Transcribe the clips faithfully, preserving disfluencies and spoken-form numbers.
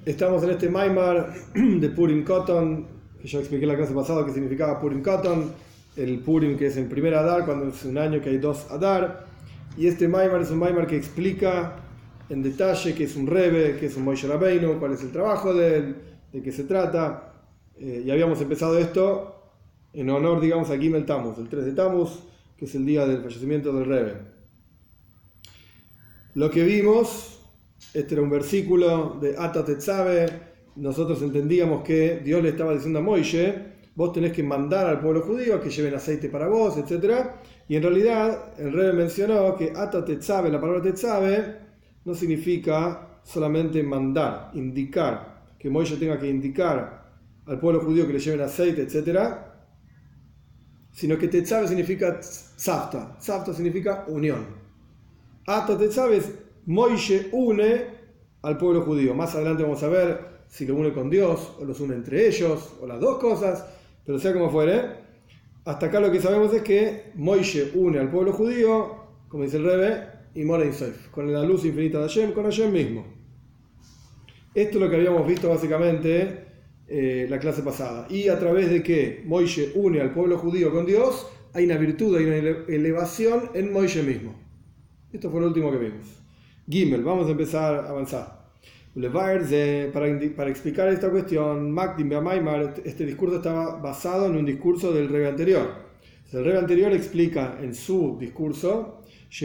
Estamos en este Maimar de Purim Cotton, que yo expliqué en la clase pasada que significaba Purim Cotton, el Purim que es en primer Adar, cuando es un año que hay dos Adar, y este Maimar es un Maimar que explica en detalle qué es un Rebbe, qué es un Moshe Rabbeinu, cuál es el trabajo de él, de qué se trata, eh, y habíamos empezado esto en honor, digamos, a Gimel Tammuz, el tres de Tammuz, que es el día del fallecimiento del Rebbe. Lo que vimos, este era un versículo de Ata Tetzabe. Nosotros entendíamos que Dios le estaba diciendo a Moishe: vos tenés que mandar al pueblo judío a que lleven aceite para vos, etcétera. Y en realidad el Rebbe mencionó que Ata Tetzabe, la palabra Tetzabe, no significa solamente mandar, indicar, que Moishe tenga que indicar al pueblo judío que le lleven aceite, etcétera, sino que Tetzabe significa tzavta. Tzavta significa unión. Ata Tetzabe es Moishe une al pueblo judío. Más adelante vamos a ver si lo une con Dios, o los une entre ellos, o las dos cosas, pero sea como fuere, hasta acá lo que sabemos es que Moishe une al pueblo judío, como dice el Rebbe, y Mora Insof, con la luz infinita de Hashem, con Hashem mismo. Esto es lo que habíamos visto básicamente eh, la clase pasada. Y a través de que Moishe une al pueblo judío con Dios, hay una virtud, hay una elevación en Moishe mismo. Esto fue lo último que vimos. Gimel, vamos a empezar a avanzar. Para, para explicar esta cuestión, Makdim Maimar, este discurso estaba basado en un discurso del Rebbe anterior. El Rebbe anterior explica en su discurso: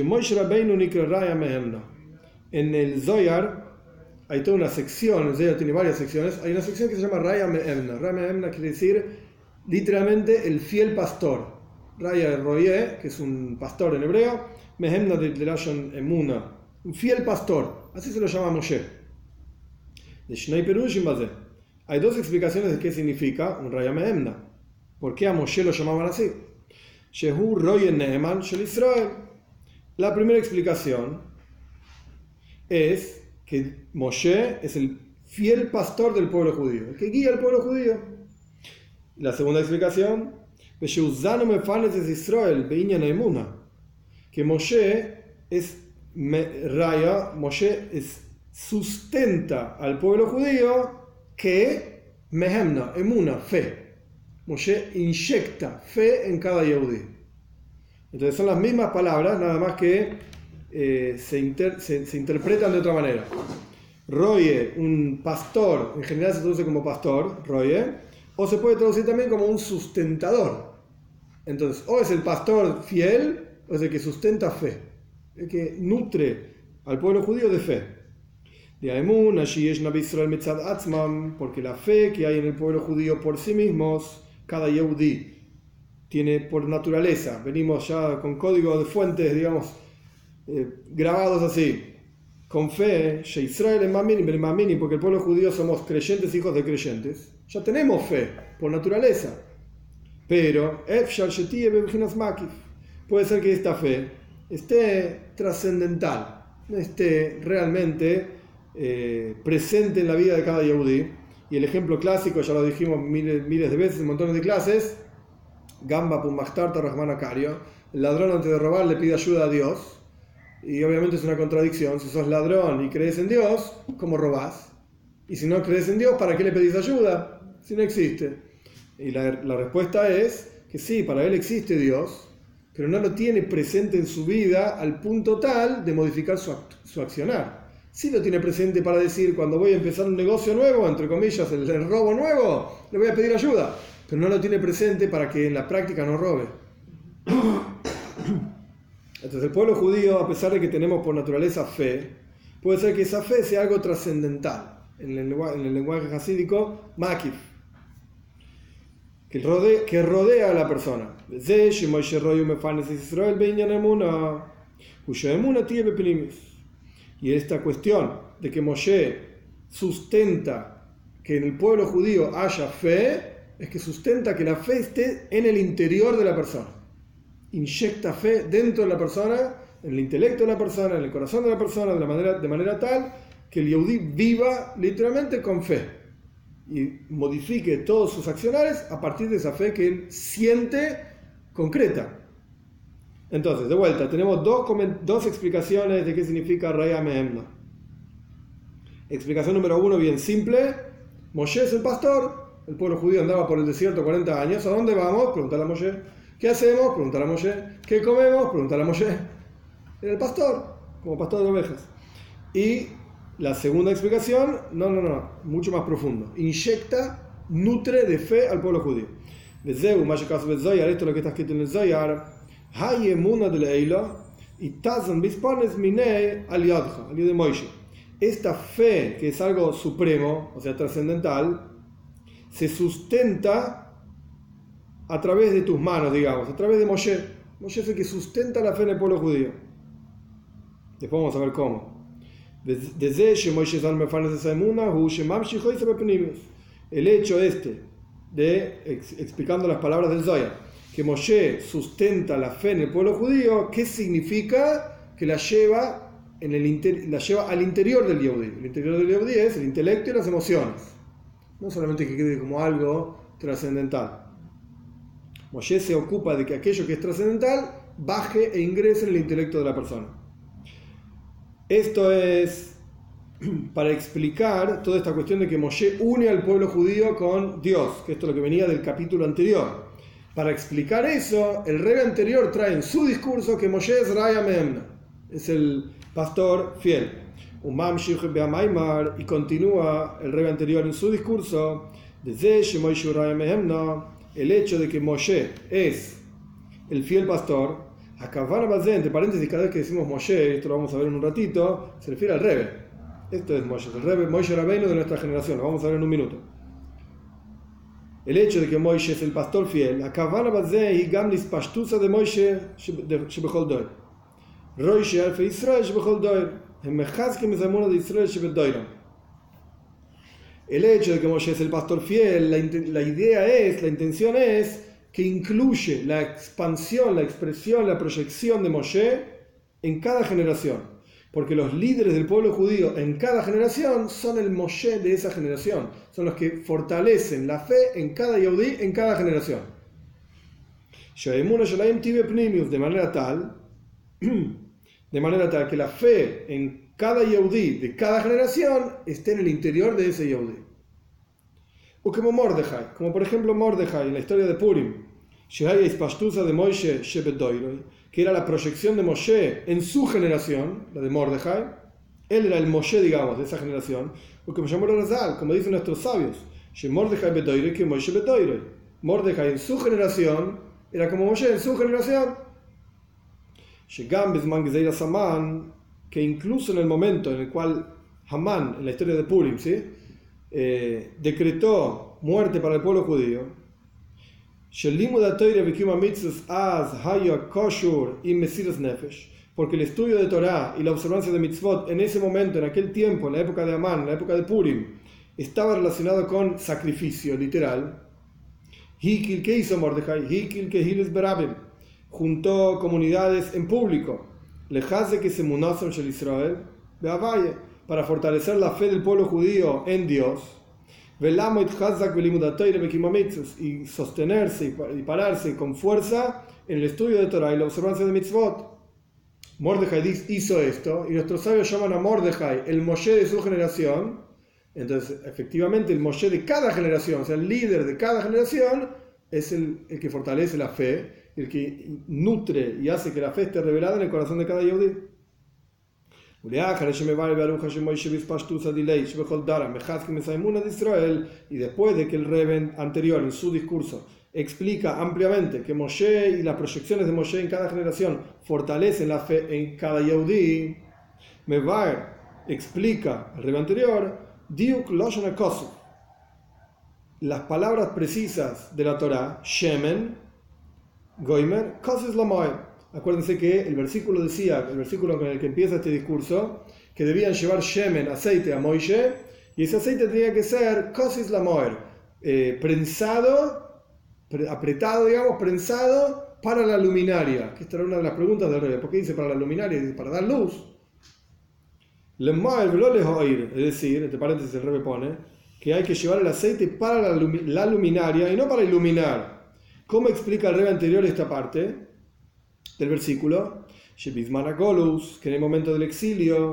en el Zohar hay toda una sección, el Zohar tiene varias secciones, hay una sección que se llama Raya Me'emna. Raya Me'emna quiere decir literalmente el fiel pastor. Raya Roye, que es un pastor en hebreo, Me'emna de Lashon Emuna, un fiel pastor, así se lo llama Moshe. De Shnei Perushim Bazeh. Hay dos explicaciones de qué significa un Raya Me'emna. ¿Por qué a Moshe lo llamaban así? Shehu Roye Neeman Shel Israel. La primera explicación es que Moshe es el fiel pastor del pueblo judío, el que guía al pueblo judío. La segunda explicación, que Moshe es Raya, Moshe es, sustenta al pueblo judío que Mehemna, emuna, fe. Moshe inyecta fe en cada Yehudí. Entonces son las mismas palabras, nada más que eh, se, inter, se, se interpretan de otra manera. Roye, un pastor, en general se traduce como pastor, Roye, o se puede traducir también como un sustentador. Entonces, o es el pastor fiel, o es el que sustenta fe, el que nutre al pueblo judío de fe. Porque la fe que hay en el pueblo judío por sí mismos, cada Yehudí tiene por naturaleza, venimos ya con código de fuentes, digamos, eh, grabados así, con fe, porque el pueblo judío somos creyentes, hijos de creyentes, ya tenemos fe por naturaleza, pero puede ser que esta fe esté trascendental, esté realmente eh, presente en la vida de cada Yehudí. Y el ejemplo clásico, ya lo dijimos miles, miles de veces en montones de clases, Gamba Pumachtarta Rahman Akario, el ladrón antes de robar le pide ayuda a Dios, y obviamente es una contradicción. Si sos ladrón y crees en Dios, ¿cómo robás? Y si no crees en Dios, ¿para qué le pedís ayuda? Si no existe. Y la, la respuesta es que sí, para él existe Dios, pero no lo tiene presente en su vida al punto tal de modificar su, su accionar. Sí lo tiene presente para decir: cuando voy a empezar un negocio nuevo, entre comillas, el, el robo nuevo, le voy a pedir ayuda. Pero no lo tiene presente para que en la práctica no robe. Entonces el pueblo judío, a pesar de que tenemos por naturaleza fe, puede ser que esa fe sea algo trascendental. En el lenguaje, en el lenguaje hasídico, makif, que rodea, que rodea a la persona. Y esta cuestión de que Moshe sustenta que en el pueblo judío haya fe, es que sustenta que la fe esté en el interior de la persona. Inyecta fe dentro de la persona, en el intelecto de la persona, en el corazón de la persona, de, la manera, de manera tal que el Yehudí viva literalmente con fe y modifique todos sus accionares a partir de esa fe que él siente concreta. Entonces, de vuelta, tenemos dos, dos explicaciones de qué significa Raya Me'emna. Explicación número uno, bien simple. Moshe es el pastor. El pueblo judío andaba por el desierto cuarenta años. ¿A dónde vamos? Preguntar a Moshe. ¿Qué hacemos? Preguntar a Moshe. ¿Qué comemos? Preguntar a Moshe. Era el pastor, como pastor de ovejas. Y la segunda explicación, no, no, no, mucho más profundo. Inyecta, nutre de fe al pueblo judío. Esto es lo que está escrito en el Zohar. Esta fe, que es algo supremo, o sea, trascendental, se sustenta a través de tus manos, digamos, a través de Moshe. Moshe es el que sustenta la fe en el pueblo judío. Después vamos a ver cómo. El hecho este de, explicando las palabras del Zohar, que Moshe sustenta la fe en el pueblo judío, ¿qué significa? Que la lleva, en el inter, la lleva al interior del Yehudí. El interior del Yehudí es el intelecto y las emociones. No solamente que quede como algo trascendental. Moshe se ocupa de que aquello que es trascendental baje e ingrese en el intelecto de la persona. Esto es para explicar toda esta cuestión de que Moshe une al pueblo judío con Dios, que esto es lo que venía del capítulo anterior. Para explicar eso, el Rebbe anterior trae en su discurso que Moshe es Raya Memna, es el pastor fiel. Y continúa el Rebbe anterior en su discurso, el hecho de que Moshe es el fiel pastor. Entre paréntesis, cada vez que decimos Moshe, esto lo vamos a ver en un ratito, se refiere al Rebbe. Esto es Moshe, el Rebbe, Moshe Rabbeinu de nuestra generación, lo vamos a ver en un minuto. El hecho de que Moshe es el pastor fiel, el hecho de que Moshe es el pastor fiel, la, la idea es, la intención es que incluye la expansión, la expresión, la proyección de Moshe en cada generación. Porque los líderes del pueblo judío en cada generación son el Moshe de esa generación. Son los que fortalecen la fe en cada Yehudí, en cada generación. De manera tal, de manera tal que la fe en cada Yehudí de cada generación esté en el interior de ese Yehudí. O como Mordejai, como por ejemplo Mordejai en la historia de Purim, que era la proyección de Moshe en su generación, la de Mordejai. Él era el Moshe, digamos, de esa generación. O como llamó Razal, como dicen nuestros sabios, Mordejai en su generación era como Moshe en su generación. Que incluso en el momento en el cual Hamán, en la historia de Purim, ¿sí? eh, decretó muerte para el pueblo judío, porque el estudio de Torah y la observancia de mitzvot en ese momento, en aquel tiempo, en la época de Amán, en la época de Purim, estaba relacionado con sacrificio literal. Hikil, ¿qué hizo Mordejai? Hikil que Hiles Berabim, juntó comunidades en público, lejase que se munasem shel Israel, para fortalecer la fe del pueblo judío en Dios. Y sostenerse y pararse con fuerza en el estudio de Torah y la observancia de mitzvot. Mordejai hizo esto, y nuestros sabios llaman a Mordejai el Moshe de su generación. Entonces, efectivamente, el Moshe de cada generación, o sea, el líder de cada generación, es el, el que fortalece la fe, el que nutre y hace que la fe esté revelada en el corazón de cada Yehudí. Y después de que el Rebbe anterior en su discurso explica ampliamente que Moshe y las proyecciones de Moshe en cada generación fortalecen la fe en cada Yehudí, Mevar explica al Rebbe anterior Diuk Lashon HaKosuf, las palabras precisas de la Torah, Shemen, Goimer, Kosuf Lamoy. Acuérdense que el versículo decía, el versículo con el que empieza este discurso, que debían llevar Shemen, aceite, a Moshe, y ese aceite tenía que ser Kosis Lamoer, eh, prensado, pre, apretado, digamos, prensado para la luminaria. Que esta era una de las preguntas del Rebbe. ¿Por qué dice para la luminaria? Dice para dar luz. Lemoer velo lehoir, es decir, entre paréntesis el Rebbe pone, que hay que llevar el aceite para la, la luminaria y no para iluminar. ¿Cómo explica el Rebbe anterior esta parte del versículo? Que en el momento del exilio,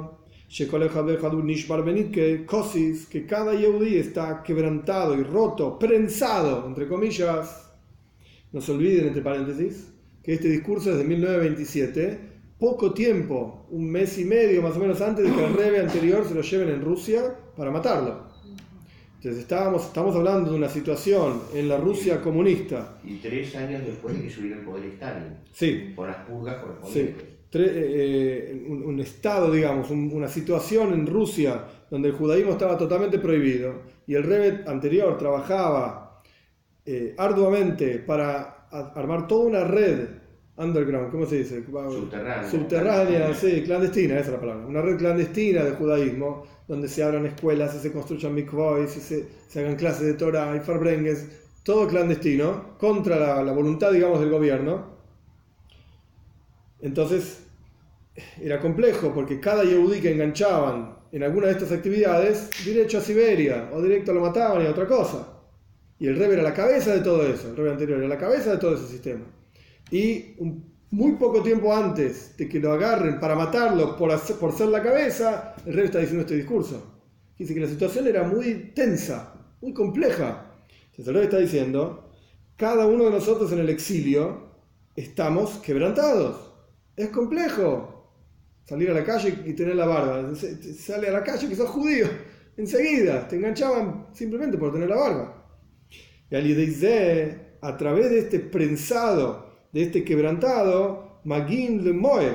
que Kosis, que cada Yehudí está quebrantado y roto, prensado, entre comillas. No se olviden, entre paréntesis, que este discurso es de mil novecientos veintisiete, poco tiempo, un mes y medio más o menos antes de que el rebe anterior se lo lleven en Rusia para matarlo. Entonces estábamos, estamos hablando de una situación en la Rusia comunista. Y tres años después de que subiera el poder Stalin. Sí. Por las purgas correspondientes. Sí. Eh, un, un estado, digamos, un, una situación en Rusia donde el judaísmo estaba totalmente prohibido y el Rebbe anterior trabajaba eh, arduamente para a, armar toda una red underground, ¿cómo se dice? Subterránea. Subterránea, sí, clandestina, esa es la palabra. Una red clandestina de judaísmo donde se abran escuelas, y se construyan mikvahs, y se, se hagan clases de Torah y farbrenges, todo clandestino, contra la, la voluntad, digamos, del gobierno. Entonces era complejo porque cada yehudí que enganchaban en alguna de estas actividades, directo a Siberia o directo lo mataban y a otra cosa. Y el Rebbe era la cabeza de todo eso, el Rebbe anterior era la cabeza de todo ese sistema. Y un, muy poco tiempo antes de que lo agarren para matarlo por, hacer, por ser la cabeza, el Rebbe está diciendo este discurso. Dice que la situación era muy tensa, muy compleja. Entonces el Rebbe está diciendo, cada uno de nosotros en el exilio estamos quebrantados. Es complejo salir a la calle y tener la barba. Sale a la calle que sos judío, enseguida te enganchaban simplemente por tener la barba. Y al dice, a través de este prensado, de este quebrantado, Magin le Moe,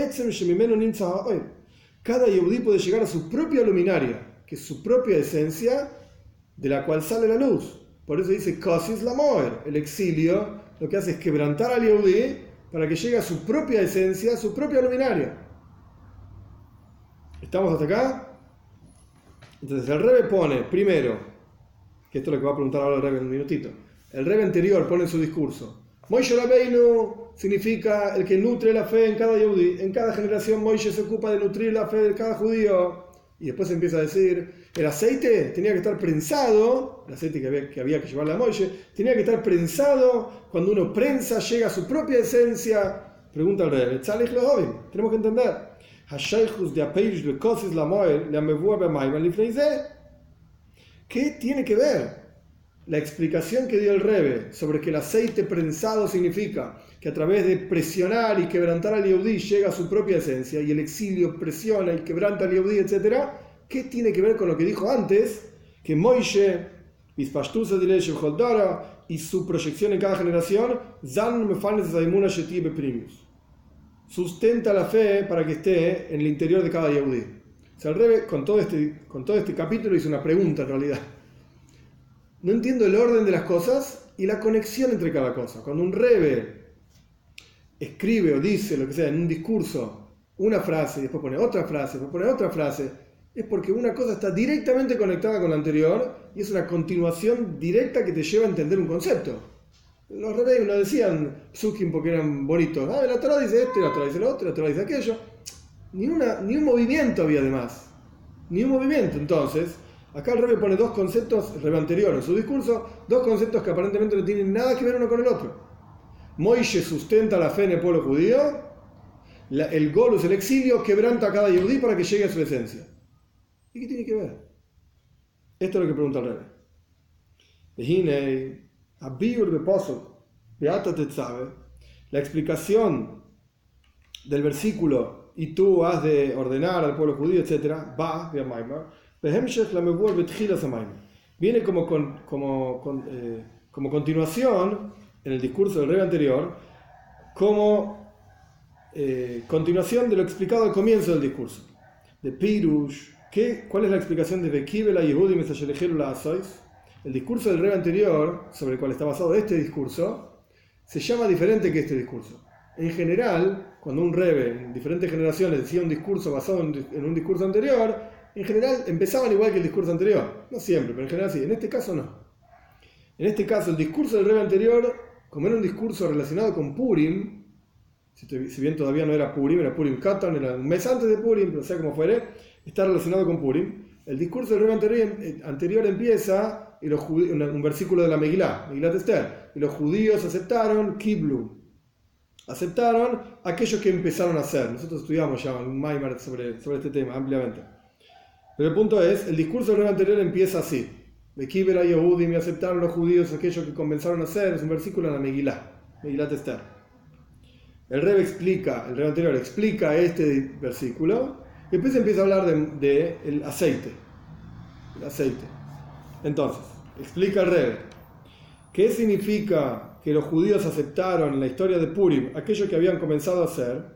cada yehudí puede llegar a su propia luminaria, que es su propia esencia, de la cual sale la luz. Por eso dice Kosis la Moer, el exilio lo que hace es quebrantar al yehudí para que llegue a su propia esencia, a su propia luminaria. ¿Estamos hasta acá? Entonces el Rebbe pone, primero, que esto es lo que va a preguntar ahora el Rebbe en un minutito, el Rebbe anterior pone en su discurso, Moshe Rabbeinu significa el que nutre la fe en cada yehudí. En cada generación Moshe se ocupa de nutrir la fe de cada judío. Y después empieza a decir, el aceite tenía que estar prensado, el aceite que había que, había que llevarle a Moshe, tenía que estar prensado, cuando uno prensa llega a su propia esencia. Pregunta al Rebbe, tenemos que entender, ¿qué tiene que ver la explicación que dio el Rebbe sobre que el aceite prensado significa que a través de presionar y quebrantar al yehudí llega a su propia esencia y el exilio presiona y quebranta al yehudí, etcétera? ¿Qué tiene que ver con lo que dijo antes? Que Moshe, y su proyección en cada generación, sustenta la fe para que esté en el interior de cada yehudí. O sea, el Rebbe con todo este, con todo este capítulo hizo una pregunta en realidad. No entiendo el orden de las cosas y la conexión entre cada cosa. Cuando un Rebbe escribe o dice lo que sea en un discurso, una frase y después pone otra frase, después pone otra frase, es porque una cosa está directamente conectada con la anterior y es una continuación directa que te lleva a entender un concepto. Los Rebbeim no decían psukim porque eran bonitos. Ah, la Torah dice esto, y la Torah dice lo otro, y la Torah dice aquello. Ni, una, ni un movimiento había además. Ni un movimiento. Entonces, acá el Rebbe pone dos conceptos, el Rebbe anterior en su discurso, dos conceptos que aparentemente no tienen nada que ver uno con el otro. Moshe sustenta la fe en el pueblo judío, la, el golus, el exilio, quebranta a cada yehudí para que llegue a su esencia. ¿Y qué tiene que ver? Esto es lo que pregunta el Rebbe. La explicación del versículo, y tú has de ordenar al pueblo judío, etcétera, va, viene como, con, como, con, eh, como continuación en el discurso del Rebbe anterior, como eh, continuación de lo explicado al comienzo del discurso. De Pirush, ¿qué, ¿cuál es la explicación de Bekibel a Yehudi Mesayelejeru la Asois? El discurso del Rebbe anterior, sobre el cual está basado este discurso, se llama diferente que este discurso. En general, cuando un Rebbe en diferentes generaciones decía un discurso basado en, en un discurso anterior, en general empezaban igual que el discurso anterior. No siempre, pero en general sí. En este caso no. En este caso, el discurso del Rebbe anterior, como era un discurso relacionado con Purim, si, te, si bien todavía no era Purim, era Purim Katan, era un mes antes de Purim, pero sea como fuere, está relacionado con Purim. El discurso del Rebbe anterior, anterior empieza, y los judíos, un versículo de la Megilá, Megilat Esther, y los judíos aceptaron Kiblu, Aceptaron aquellos que empezaron a hacer. Nosotros estudiamos ya un Maimar sobre, sobre este tema ampliamente. Pero el punto es, el discurso del rey anterior empieza así. De Kibera Yehudim, y aceptaron los judíos aquellos que comenzaron a hacer. Es un versículo en la Megilá, Megilat Esther. El rey explica, el rey anterior explica este versículo y después empieza a hablar de, de el aceite. El aceite. Entonces, explica el rey. ¿Qué significa que los judíos aceptaron en la historia de Purim aquello que habían comenzado a hacer?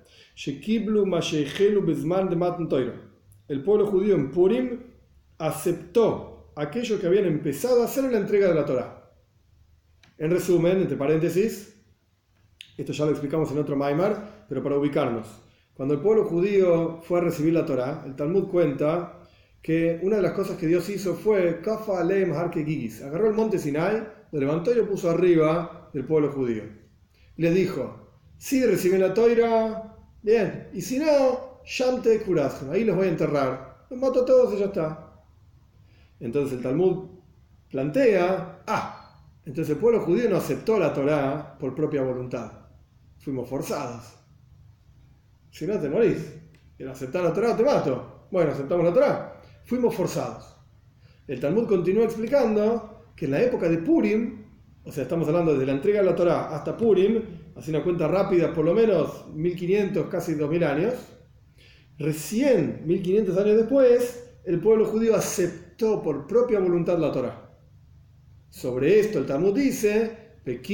El pueblo judío en Purim aceptó aquello que habían empezado a hacer en la entrega de la Torá. En resumen, entre paréntesis, esto ya lo explicamos en otro Maimar, pero para ubicarnos. Cuando el pueblo judío fue a recibir la Torá, el Talmud cuenta que una de las cosas que Dios hizo fue Kafa Aleim Harke Gigis. Agarró el monte Sinai, lo levantó y lo puso arriba del pueblo judío. Y les dijo, si reciben la Torá, bien, y si no, Shamte Kurasem, ahí los voy a enterrar. Los mato a todos y ya está. Entonces el Talmud plantea, ah, entonces el pueblo judío no aceptó la Torá por propia voluntad. Fuimos forzados. Si no, te morís. ¿Quieres aceptar la Torá? Te mato. Bueno, aceptamos la Torá. Fuimos forzados. El Talmud continúa explicando que en la época de Purim, o sea, estamos hablando desde la entrega de la Torá hasta Purim, así una cuenta rápida, por lo menos mil quinientos, casi dos mil años, recién, mil quinientos años después, el pueblo judío aceptó por propia voluntad la Torá. Sobre esto el Talmud dice,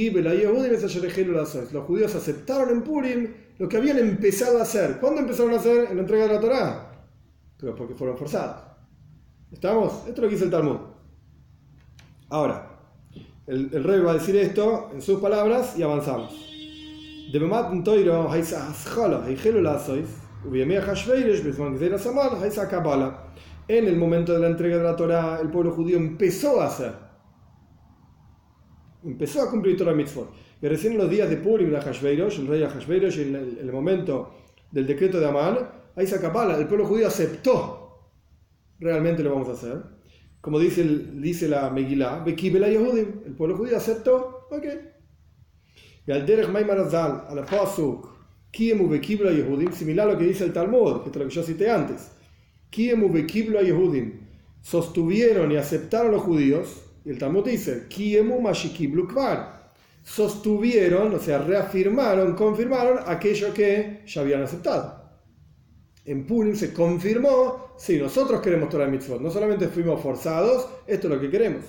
los judíos aceptaron en Purim lo que habían empezado a hacer. ¿Cuándo empezaron a hacer en la entrega de la Torá? Pero porque fueron forzados. ¿Estamos? Esto es lo que dice el Talmud. Ahora, el, el rey va a decir esto en sus palabras y avanzamos. En el momento de la entrega de la Torá, el pueblo judío empezó a hacer. Empezó a cumplir Torah Mitzvot. Y recién en los días de Purim de Ahashverosh, el rey Ahashverosh, en el, en el momento del decreto de Amán, ahí se acapala, el pueblo judío aceptó. Realmente lo vamos a hacer. Como dice, el, dice la Megilá, Bekibela Yehudim, el pueblo judío aceptó, ok. Y al Derech Maimar Azal, a la Pasuk, Kiemu Bekibela Yehudim, similar a lo que dice el Talmud, que es lo que yo cité antes. Kiemu Bekibela Yehudim, sostuvieron y aceptaron los judíos. Y el Talmud dice, Kiemu Mashikiblu Kvar, sostuvieron, o sea, reafirmaron, confirmaron aquello que ya habían aceptado. En Purim se confirmó, sí, nosotros queremos Torah Mitzvot, no solamente fuimos forzados, esto es lo que queremos.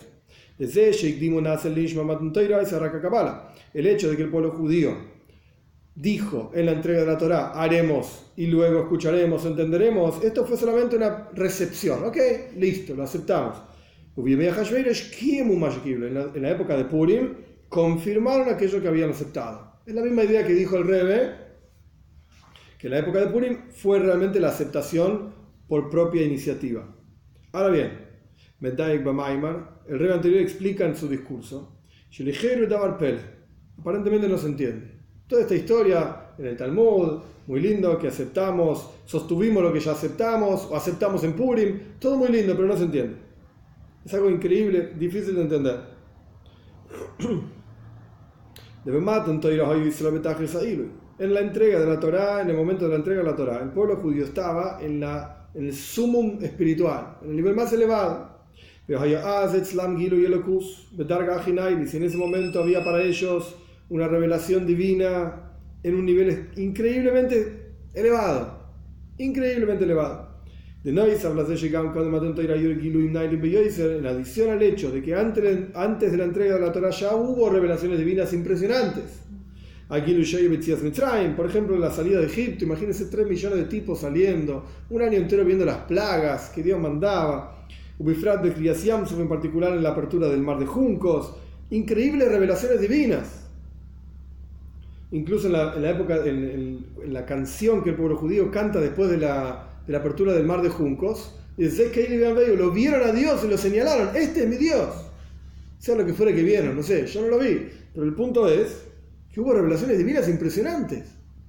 El hecho de que el pueblo judío dijo en la entrega de la Torá, haremos y luego escucharemos, entenderemos, esto fue solamente una recepción, ok, listo, lo aceptamos. En la, en la época de Purim confirmaron aquello que habían aceptado. Es la misma idea que dijo el Rebbe, que en la época de Purim fue realmente la aceptación por propia iniciativa. Ahora bien, Medaik Bamaimar, el Rebbe anterior explica en su discurso, aparentemente no se entiende. Toda esta historia en el Talmud, muy lindo, que aceptamos, sostuvimos lo que ya aceptamos, o aceptamos en Purim, todo muy lindo, pero no se entiende. Es algo increíble, difícil de entender. En la entrega de la Torá, en el momento de la entrega de la Torá, el pueblo judío estaba en, la, en el sumum espiritual, en el nivel más elevado. Y si en ese momento había para ellos una revelación divina en un nivel increíblemente elevado, increíblemente elevado. En adición al hecho de que antes, antes de la entrega de la Torá ya hubo revelaciones divinas impresionantes. Por ejemplo, en la salida de Egipto, imagínense tres millones de tipos saliendo, un año entero viendo las plagas que Dios mandaba. En particular en la apertura del mar de juncos, increíbles revelaciones divinas. Incluso en la, en la época, en, en, en la canción que el pueblo judío canta después de la de la apertura del mar de juncos, y lo vieron a Dios y lo señalaron, este es mi Dios, sea lo que fuera que vieron, no sé, yo no lo vi, pero el punto es que hubo revelaciones divinas impresionantes.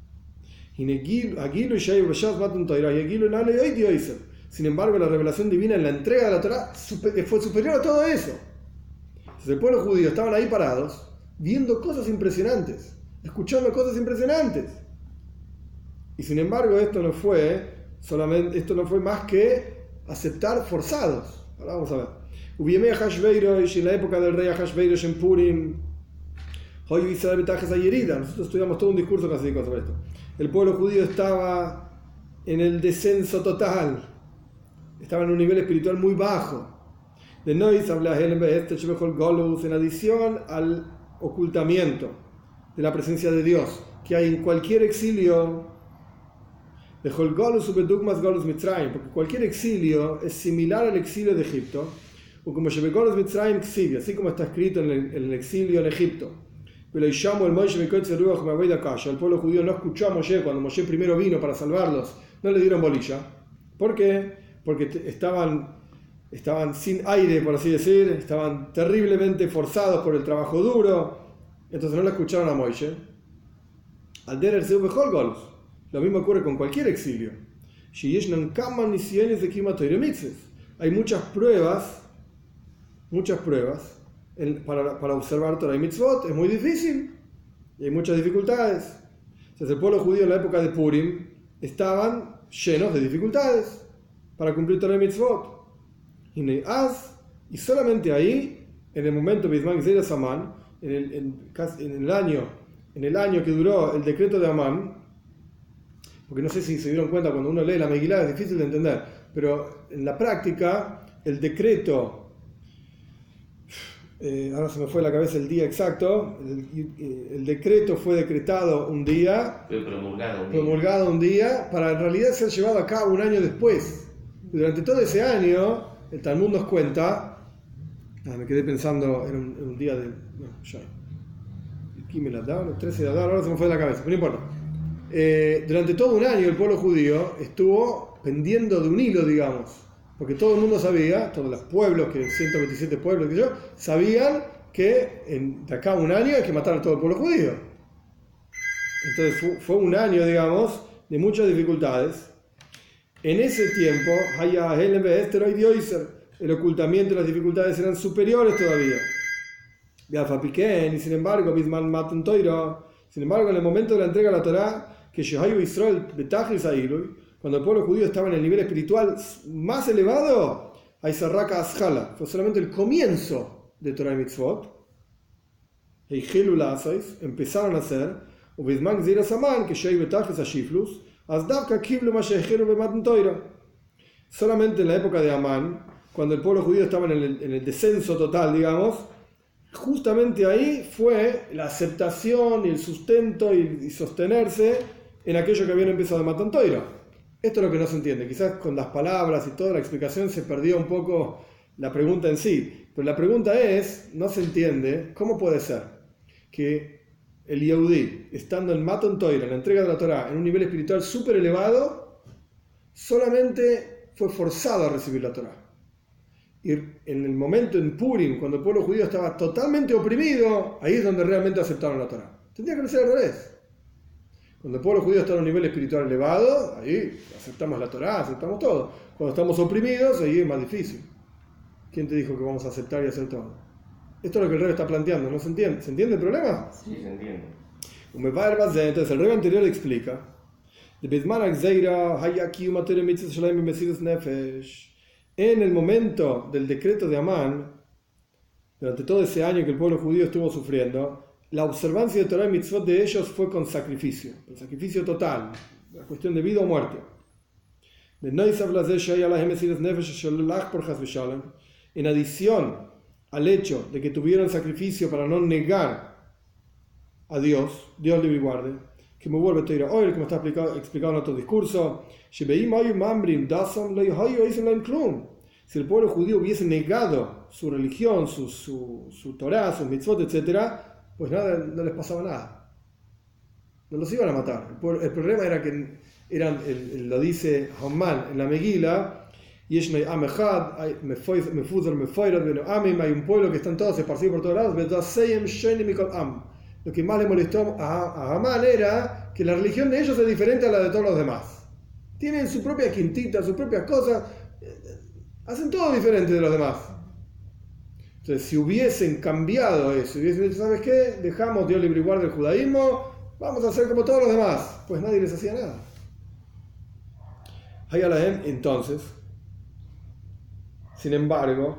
Sin embargo, la revelación divina en la entrega de la Torá fue superior a todo eso. Entonces el pueblo judío estaban ahí parados viendo cosas impresionantes. escuchando cosas impresionantes. Y sin embargo esto no fue solamente, esto no fue más que aceptar forzados. Ahora vamos a ver. Ubiemei Hashveirosh, en la época del rey Hashveirosh en Purim, hoy Israel betajes a Yerida. Nosotros estudiamos todo un discurso casi sobre esto. El pueblo judío estaba en el descenso total, estaba en un nivel espiritual muy bajo. De Nois habla en adición al ocultamiento de la presencia de Dios que hay en cualquier exilio. De Golus ubedugmas Golus Mitzrayim, porque cualquier exilio es similar al exilio de Egipto, o como Golus Mitzrayim exilio, así como está escrito en el, en el exilio en Egipto. Pero llamo el Moshe el pueblo judío no escuchó a Moshe cuando Moshe primero vino para salvarlos, no le dieron bolilla. ¿Por qué? Porque estaban, estaban sin aire, por así decir, estaban terriblemente forzados por el trabajo duro, entonces no le escucharon a Moshe. Al der el seu bechol golus. Lo mismo ocurre con cualquier exilio. Hay muchas pruebas, muchas pruebas para, para observar Torah y Mitzvot. Es muy difícil y hay muchas dificultades. Entonces el pueblo judío en la época de Purim estaban llenos de dificultades para cumplir Torah y Mitzvot. Y solamente ahí, en el momento de Bisman Zera Saman, en el, en, en el año, en el año que duró el decreto de Amán, porque no sé si se dieron cuenta, cuando uno lee la Megilá es difícil de entender, pero en la práctica el decreto, eh, ahora se me fue a la cabeza el día exacto, el, el decreto fue decretado un día, fue promulgado un, promulgado día. un día, para en realidad ser llevado a cabo un año después. Y durante todo ese año, el Talmud nos cuenta, ah, me quedé pensando, era un, un día de, no, ya, el trece de Adar, ahora se me fue de la cabeza, pero no importa. Eh, durante todo un año el pueblo judío estuvo pendiendo de un hilo, digamos, porque todo el mundo sabía, todos los pueblos, que ciento veintisiete pueblos que yo, sabían que en, de acá a un año hay que matar a todo el pueblo judío. Entonces fue, fue un año, digamos, de muchas dificultades. En ese tiempo, el ocultamiento y las dificultades eran superiores todavía. Y sin embargo, sin embargo, en el momento de la entrega de la Torá, que Israel, cuando el pueblo judío estaba en el nivel espiritual más elevado, fue solamente el comienzo de Torah y Mitzvot. Empezaron a hacer, solamente en la época de Amán, cuando el pueblo judío estaba en el, en el descenso total, digamos, justamente ahí fue la aceptación y el sustento y, y sostenerse en aquello que habían empezado de Matan Torah. Esto es lo que no se entiende. Quizás con las palabras y toda la explicación se perdió un poco la pregunta en sí. Pero la pregunta es, no se entiende, ¿cómo puede ser que el Yehudí, estando en Matan Torah, en la entrega de la Torah, en un nivel espiritual súper elevado, solamente fue forzado a recibir la Torah? Y en el momento en Purim, cuando el pueblo judío estaba totalmente oprimido, ahí es donde realmente aceptaron la Torah. Tendría que ser al revés. Cuando el pueblo judío está en un nivel espiritual elevado, ahí aceptamos la Torah, aceptamos todo. Cuando estamos oprimidos, ahí es más difícil. ¿Quién te dijo que vamos a aceptar y hacer todo? Esto es lo que el rey está planteando, ¿no se entiende? ¿Se entiende el problema? Sí, se entiende. Entonces el rey anterior explica. En el momento del decreto de Amán, durante todo ese año que el pueblo judío estuvo sufriendo, la observancia de Torah y Mitzvot de ellos fue con sacrificio, el sacrificio total, la cuestión de vida o muerte. En adición al hecho de que tuvieron sacrificio para no negar a Dios, Dios libre y guarde, que me vuelve a ir hoy, como está explicado, explicado en otro discurso, si el pueblo judío hubiese negado su religión, su, su, su Torah, sus mitzvot, etcétera, pues nada, no les pasaba nada. No los iban a matar. El, el problema era que eran, el, el, lo dice Haman en la Megila, hay un pueblo que están todos esparcidos por todos lados. Lo que más le molestó a, a Haman era que la religión de ellos es diferente a la de todos los demás. Tienen su propia quintita, sus propias cosas, hacen todo diferente de los demás. Entonces, si hubiesen cambiado eso, hubiesen dicho, ¿sabes qué? Dejamos Dios libre y guarda el judaísmo vamos a hacer como todos los demás. Pues nadie les hacía nada. Entonces, sin embargo,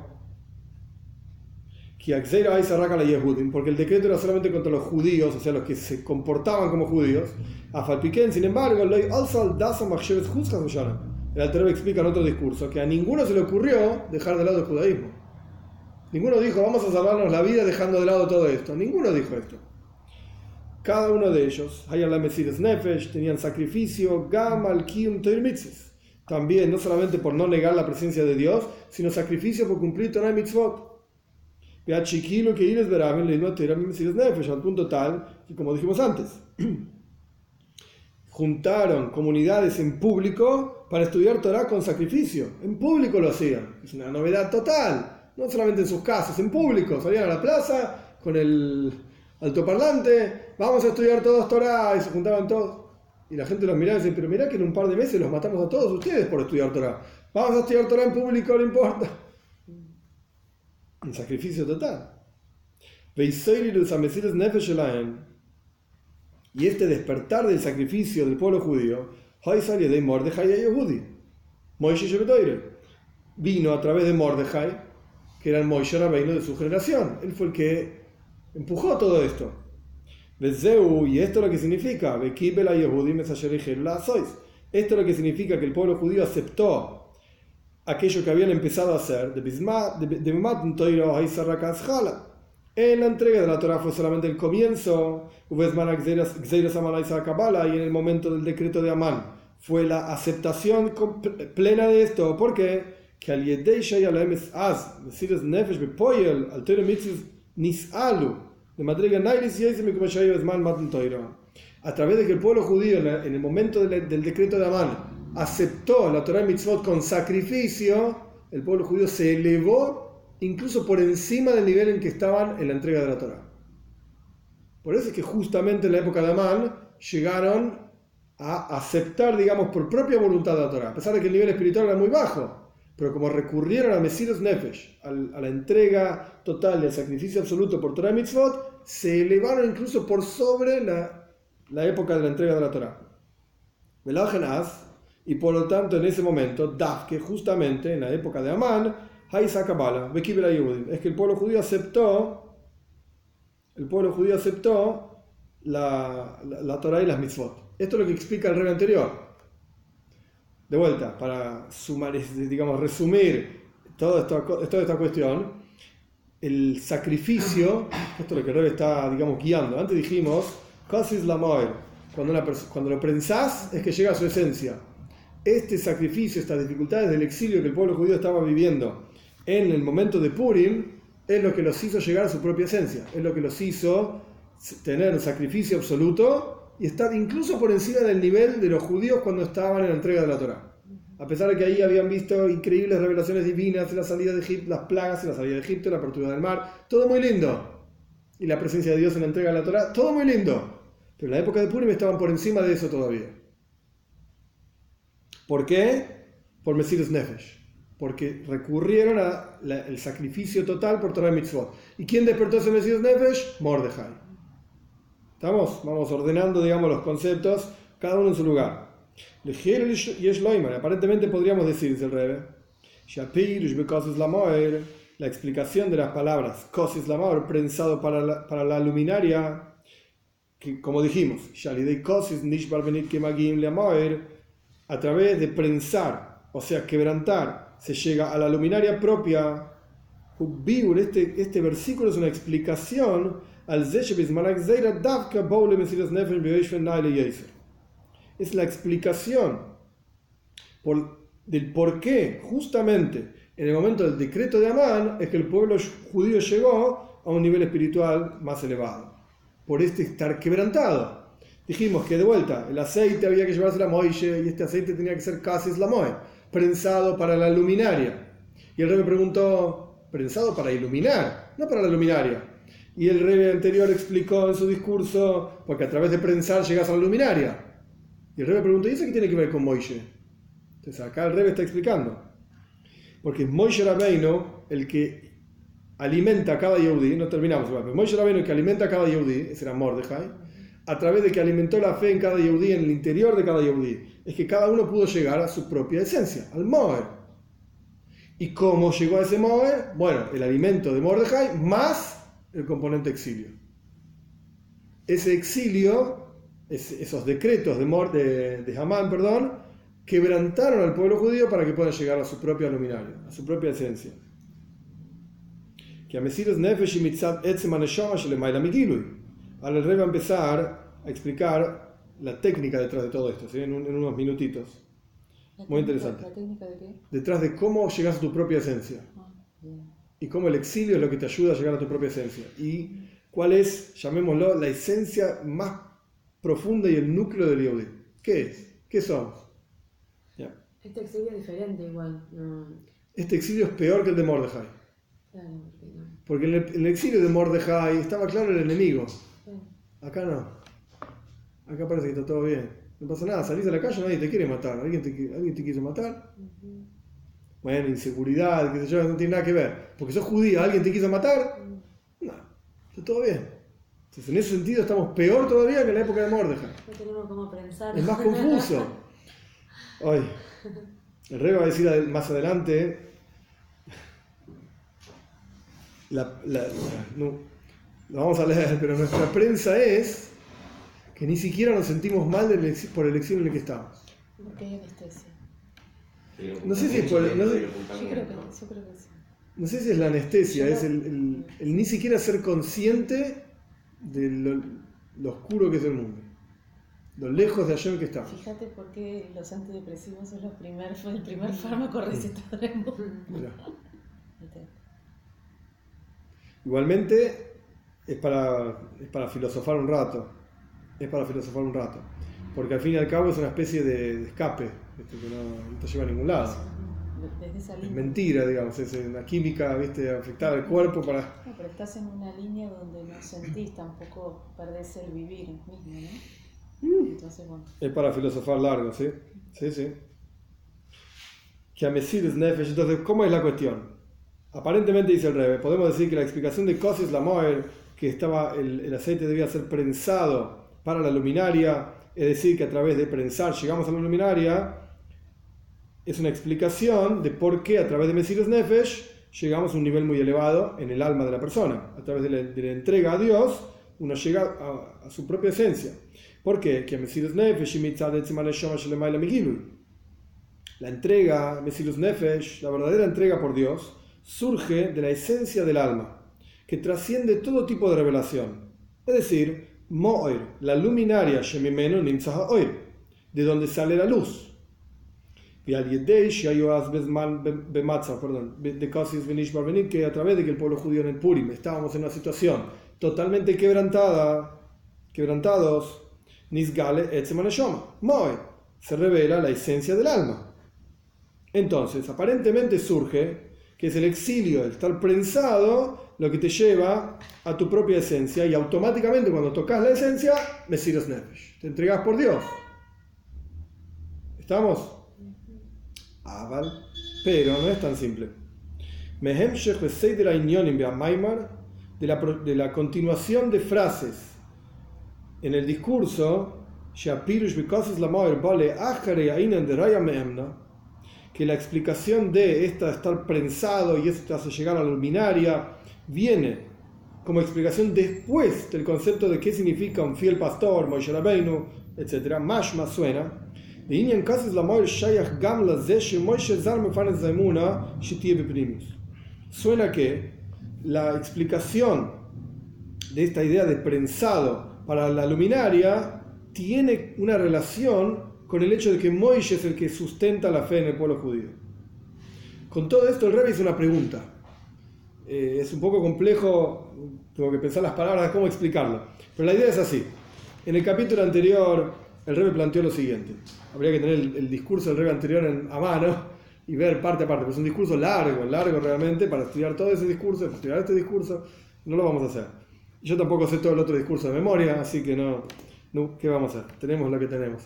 porque el decreto era solamente contra los judíos, o sea, los que se comportaban como judíos. Sin embargo, el Alter Rebbe explica en otro discurso que a ninguno se le ocurrió dejar de lado el judaísmo. Ninguno dijo, vamos a salvarnos la vida dejando de lado todo esto. Ninguno dijo esto. Cada uno de ellos, tenían sacrificio, gamal, kiyum, toir mitzvos. También, no solamente por no negar la presencia de Dios, sino sacrificio por cumplir Torah y mitzvot. Al punto tal que, como dijimos antes, juntaron comunidades en público para estudiar Torah con sacrificio. En público lo hacían. Es una novedad total. No solamente en sus casas, en público. Salían a la plaza con el altoparlante. Vamos a estudiar todos Torah. Y se juntaban todos. Y la gente los miraba y decía, pero mirá que en un par de meses los matamos a todos ustedes por estudiar Torah. Vamos a estudiar Torah en público, no importa. Un sacrificio total. Y este despertar del sacrificio del pueblo judío vino a través de Mordejai, que era el Moishe Rabbeinu de su generación. Él fue el que empujó todo esto. Y esto es lo que significa, esto es lo que significa que el pueblo judío aceptó aquello que habían empezado a hacer. En la entrega de la Torah fue solamente el comienzo, y en el momento del decreto de Amán fue la aceptación plena de esto. ¿Por qué? Que al Yedei Shayalem Az, Mesiras Nefesh Bepoyel, al Torah Mitzvah Nisalu, de Madriga Nailis Yezim y como Shayo Esman Matan Toira. A través de que el pueblo judío, en el momento del, del decreto de Amán, aceptó la Torah Mitzvot con sacrificio, el pueblo judío se elevó incluso por encima del nivel en que estaban en la entrega de la Torah. Por eso es que justamente en la época de Amán llegaron a aceptar, digamos, por propia voluntad de la Torah, a pesar de que el nivel espiritual era muy bajo, pero como recurrieron a Mesiras Nefesh, a la entrega total del sacrificio absoluto por Torah y Mitzvot, se elevaron incluso por sobre la, la época de la entrega de la Torah. Y por lo tanto en ese momento, Dafke, justamente en la época de Amán, es que el pueblo judío aceptó el pueblo judío aceptó la, la, la Torah y las mitzvot. Esto es lo que explica el Rebbe anterior. De vuelta, para sumar, digamos, resumir toda esta, toda esta cuestión, el sacrificio, esto es lo que el Rebbe está, digamos, guiando. Antes dijimos, Kosis Lamoer, cuando, una cuando lo prensás es que llega a su esencia. Este sacrificio, estas dificultades del exilio que el pueblo judío estaba viviendo en el momento de Purim, es lo que los hizo llegar a su propia esencia, es lo que los hizo tener un sacrificio absoluto y estar incluso por encima del nivel de los judíos cuando estaban en la entrega de la Torá. A pesar de que ahí habían visto increíbles revelaciones divinas, la salida de Egipto, las plagas en la salida de Egipto, la apertura del mar, todo muy lindo. Y la presencia de Dios en la entrega de la Torá, todo muy lindo. Pero en la época de Purim estaban por encima de eso todavía. ¿Por qué? Por Mesiras Nefesh. Porque recurrieron al sacrificio total por Torah y Mitzvot. ¿Y quién despertó ese Mesiras Nefesh? Mordejai. ¿Estamos? Vamos ordenando, digamos, los conceptos, cada uno en su lugar. Aparentemente podríamos decir, dice el Rebbe, la explicación de las palabras Kosis Lamoer, prensado para la, para la luminaria, que como dijimos, a través de prensar, o sea, quebrantar, se llega a la luminaria propia. Este, este versículo es una explicación al es la explicación por, del por qué justamente en el momento del decreto de Amán es que el pueblo judío llegó a un nivel espiritual más elevado, por este estar quebrantado. Dijimos que de vuelta el aceite había que llevarse la Moishe y este aceite tenía que ser Kasis Lamoe, prensado para la luminaria. Y el Rebbe preguntó, prensado para iluminar, no para la luminaria. Y el Rebbe anterior explicó en su discurso, porque a través de prensar llegas a la luminaria. Y el Rebbe preguntó, ¿y eso qué tiene que ver con Moishe? Entonces acá el Rebbe está explicando. Porque Moishe Rabbeinu, el que alimenta a cada Yehudí, no terminamos, pero Moishe Rabbeinu, el que alimenta a cada Yehudí, ese era Mordejai, a través de que alimentó la fe en cada yehudí, en el interior de cada yehudí, es que cada uno pudo llegar a su propia esencia, al Moed. ¿Y cómo llegó a ese Moed? Bueno, el alimento de Mordejai más el componente exilio. Ese exilio, es, esos decretos de, Mor, de, de Hamán, perdón, quebrantaron al pueblo judío para que puedan llegar a su propia luminaria, a su propia esencia. Ahora el rey va a empezar a explicar la técnica detrás de todo esto, ¿sí? en, un, en unos minutitos. Muy interesante. ¿La técnica de qué? Detrás de cómo llegas a tu propia esencia. Ah, bien. Y cómo el exilio es lo que te ayuda a llegar a tu propia esencia. Y cuál es, llamémoslo, la esencia más profunda y el núcleo del Yehudí. ¿Qué es? ¿Qué somos? ¿Ya? Este exilio es diferente igual. No. Este exilio es peor que el de Mordejai. Claro, porque no. Porque en el, en el exilio de Mordejai estaba claro el enemigo. Sí. Acá no. Acá parece que está todo bien. No pasa nada, salís a la calle, nadie te quiere matar. ¿Alguien te, alguien te quiso matar? Uh-huh. Bueno, inseguridad, qué sé yo, no tiene nada que ver. Porque sos judía, ¿alguien te quiso matar? No, está todo bien. Entonces, en ese sentido estamos peor todavía que en la época de Mordejai. No tenemos cómo pensar. Es más confuso. Hoy, el rey va a decir más adelante, la, la, la, no, lo vamos a leer, pero nuestra prensa es que ni siquiera nos sentimos mal del, por el exilio en el que estamos. Porque hay anestesia. No sé si es por, no sé, Yo creo que, yo creo que sí. no sé si es la anestesia, Yo es el, el, el ni siquiera ser consciente de lo, lo oscuro que es el mundo, lo lejos de allá en que estamos. Fíjate por qué los antidepresivos son los primer, fue el primer fármaco recetado en el mundo. Mirá. Igualmente es para, es para filosofar un rato, es para filosofar un rato, porque al fin y al cabo es una especie de, de escape, ¿viste? Que no, no te lleva a ningún lado. Desde esa Es línea. mentira, digamos, es una química, ¿viste? Afectar al cuerpo para... No, pero estás en una línea donde no sentís, tampoco perdés el vivir mismo, ¿no? Entonces, bueno. Es para filosofar largo, ¿sí? Sí, sí. Que a Mesías Nefesh, entonces, ¿cómo es la cuestión? Aparentemente dice el Rebbe, podemos decir que la explicación de Kosis Lamoer, que estaba el, el aceite debía ser prensado para la luminaria, es decir, que a través de prensar llegamos a la luminaria, es una explicación de por qué a través de Mesías Nefesh llegamos a un nivel muy elevado en el alma de la persona. A través de la, de la entrega a Dios, uno llega a, a su propia esencia. ¿Por qué? Que Mesías Nefesh y Mitzad Etzim HaNeshama Shelemaila Megilui. La entrega, Mesías Nefesh, la verdadera entrega por Dios, surge de la esencia del alma, que trasciende todo tipo de revelación. Es decir, Mo'er, la luminaria, Shemimeno Nimtzah Ha'oir, de donde sale la luz. Perdón, de Kosis Venish Barbenit, que a través de que el pueblo judío en el Purim estábamos en una situación totalmente quebrantada, quebrantados, Nisgale Etzem HaNeshama, Mo'er, se revela la esencia del alma. Entonces, aparentemente surge que es el exilio, el estar prensado, lo que te lleva a tu propia esencia, y automáticamente cuando tocas la esencia, Mesías Nefesh, te entregas por Dios. ¿Estamos? Pero no es tan simple. De la, de la continuación de frases en el discurso, que la explicación de esta estar prensado y eso te hace llegar a la luminaria viene como explicación después del concepto de qué significa un fiel pastor, Moshe Rabbeinu, etcétera. Mashma suena suena que la explicación de esta idea de prensado para la luminaria tiene una relación con el hecho de que Moisés es el que sustenta la fe en el pueblo judío. Con todo esto el Rebbe hizo una pregunta. Eh, es un poco complejo, tengo que pensar las palabras de cómo explicarlo. Pero la idea es así. En el capítulo anterior el Rebbe planteó lo siguiente. Habría que tener el, el discurso del Rebbe anterior en, a mano y ver parte a parte. Pero es un discurso largo, largo realmente, para estudiar todo ese discurso, para estudiar este discurso, no lo vamos a hacer. Yo tampoco sé todo el otro discurso de memoria, así que no, no ¿qué vamos a hacer? Tenemos lo que tenemos.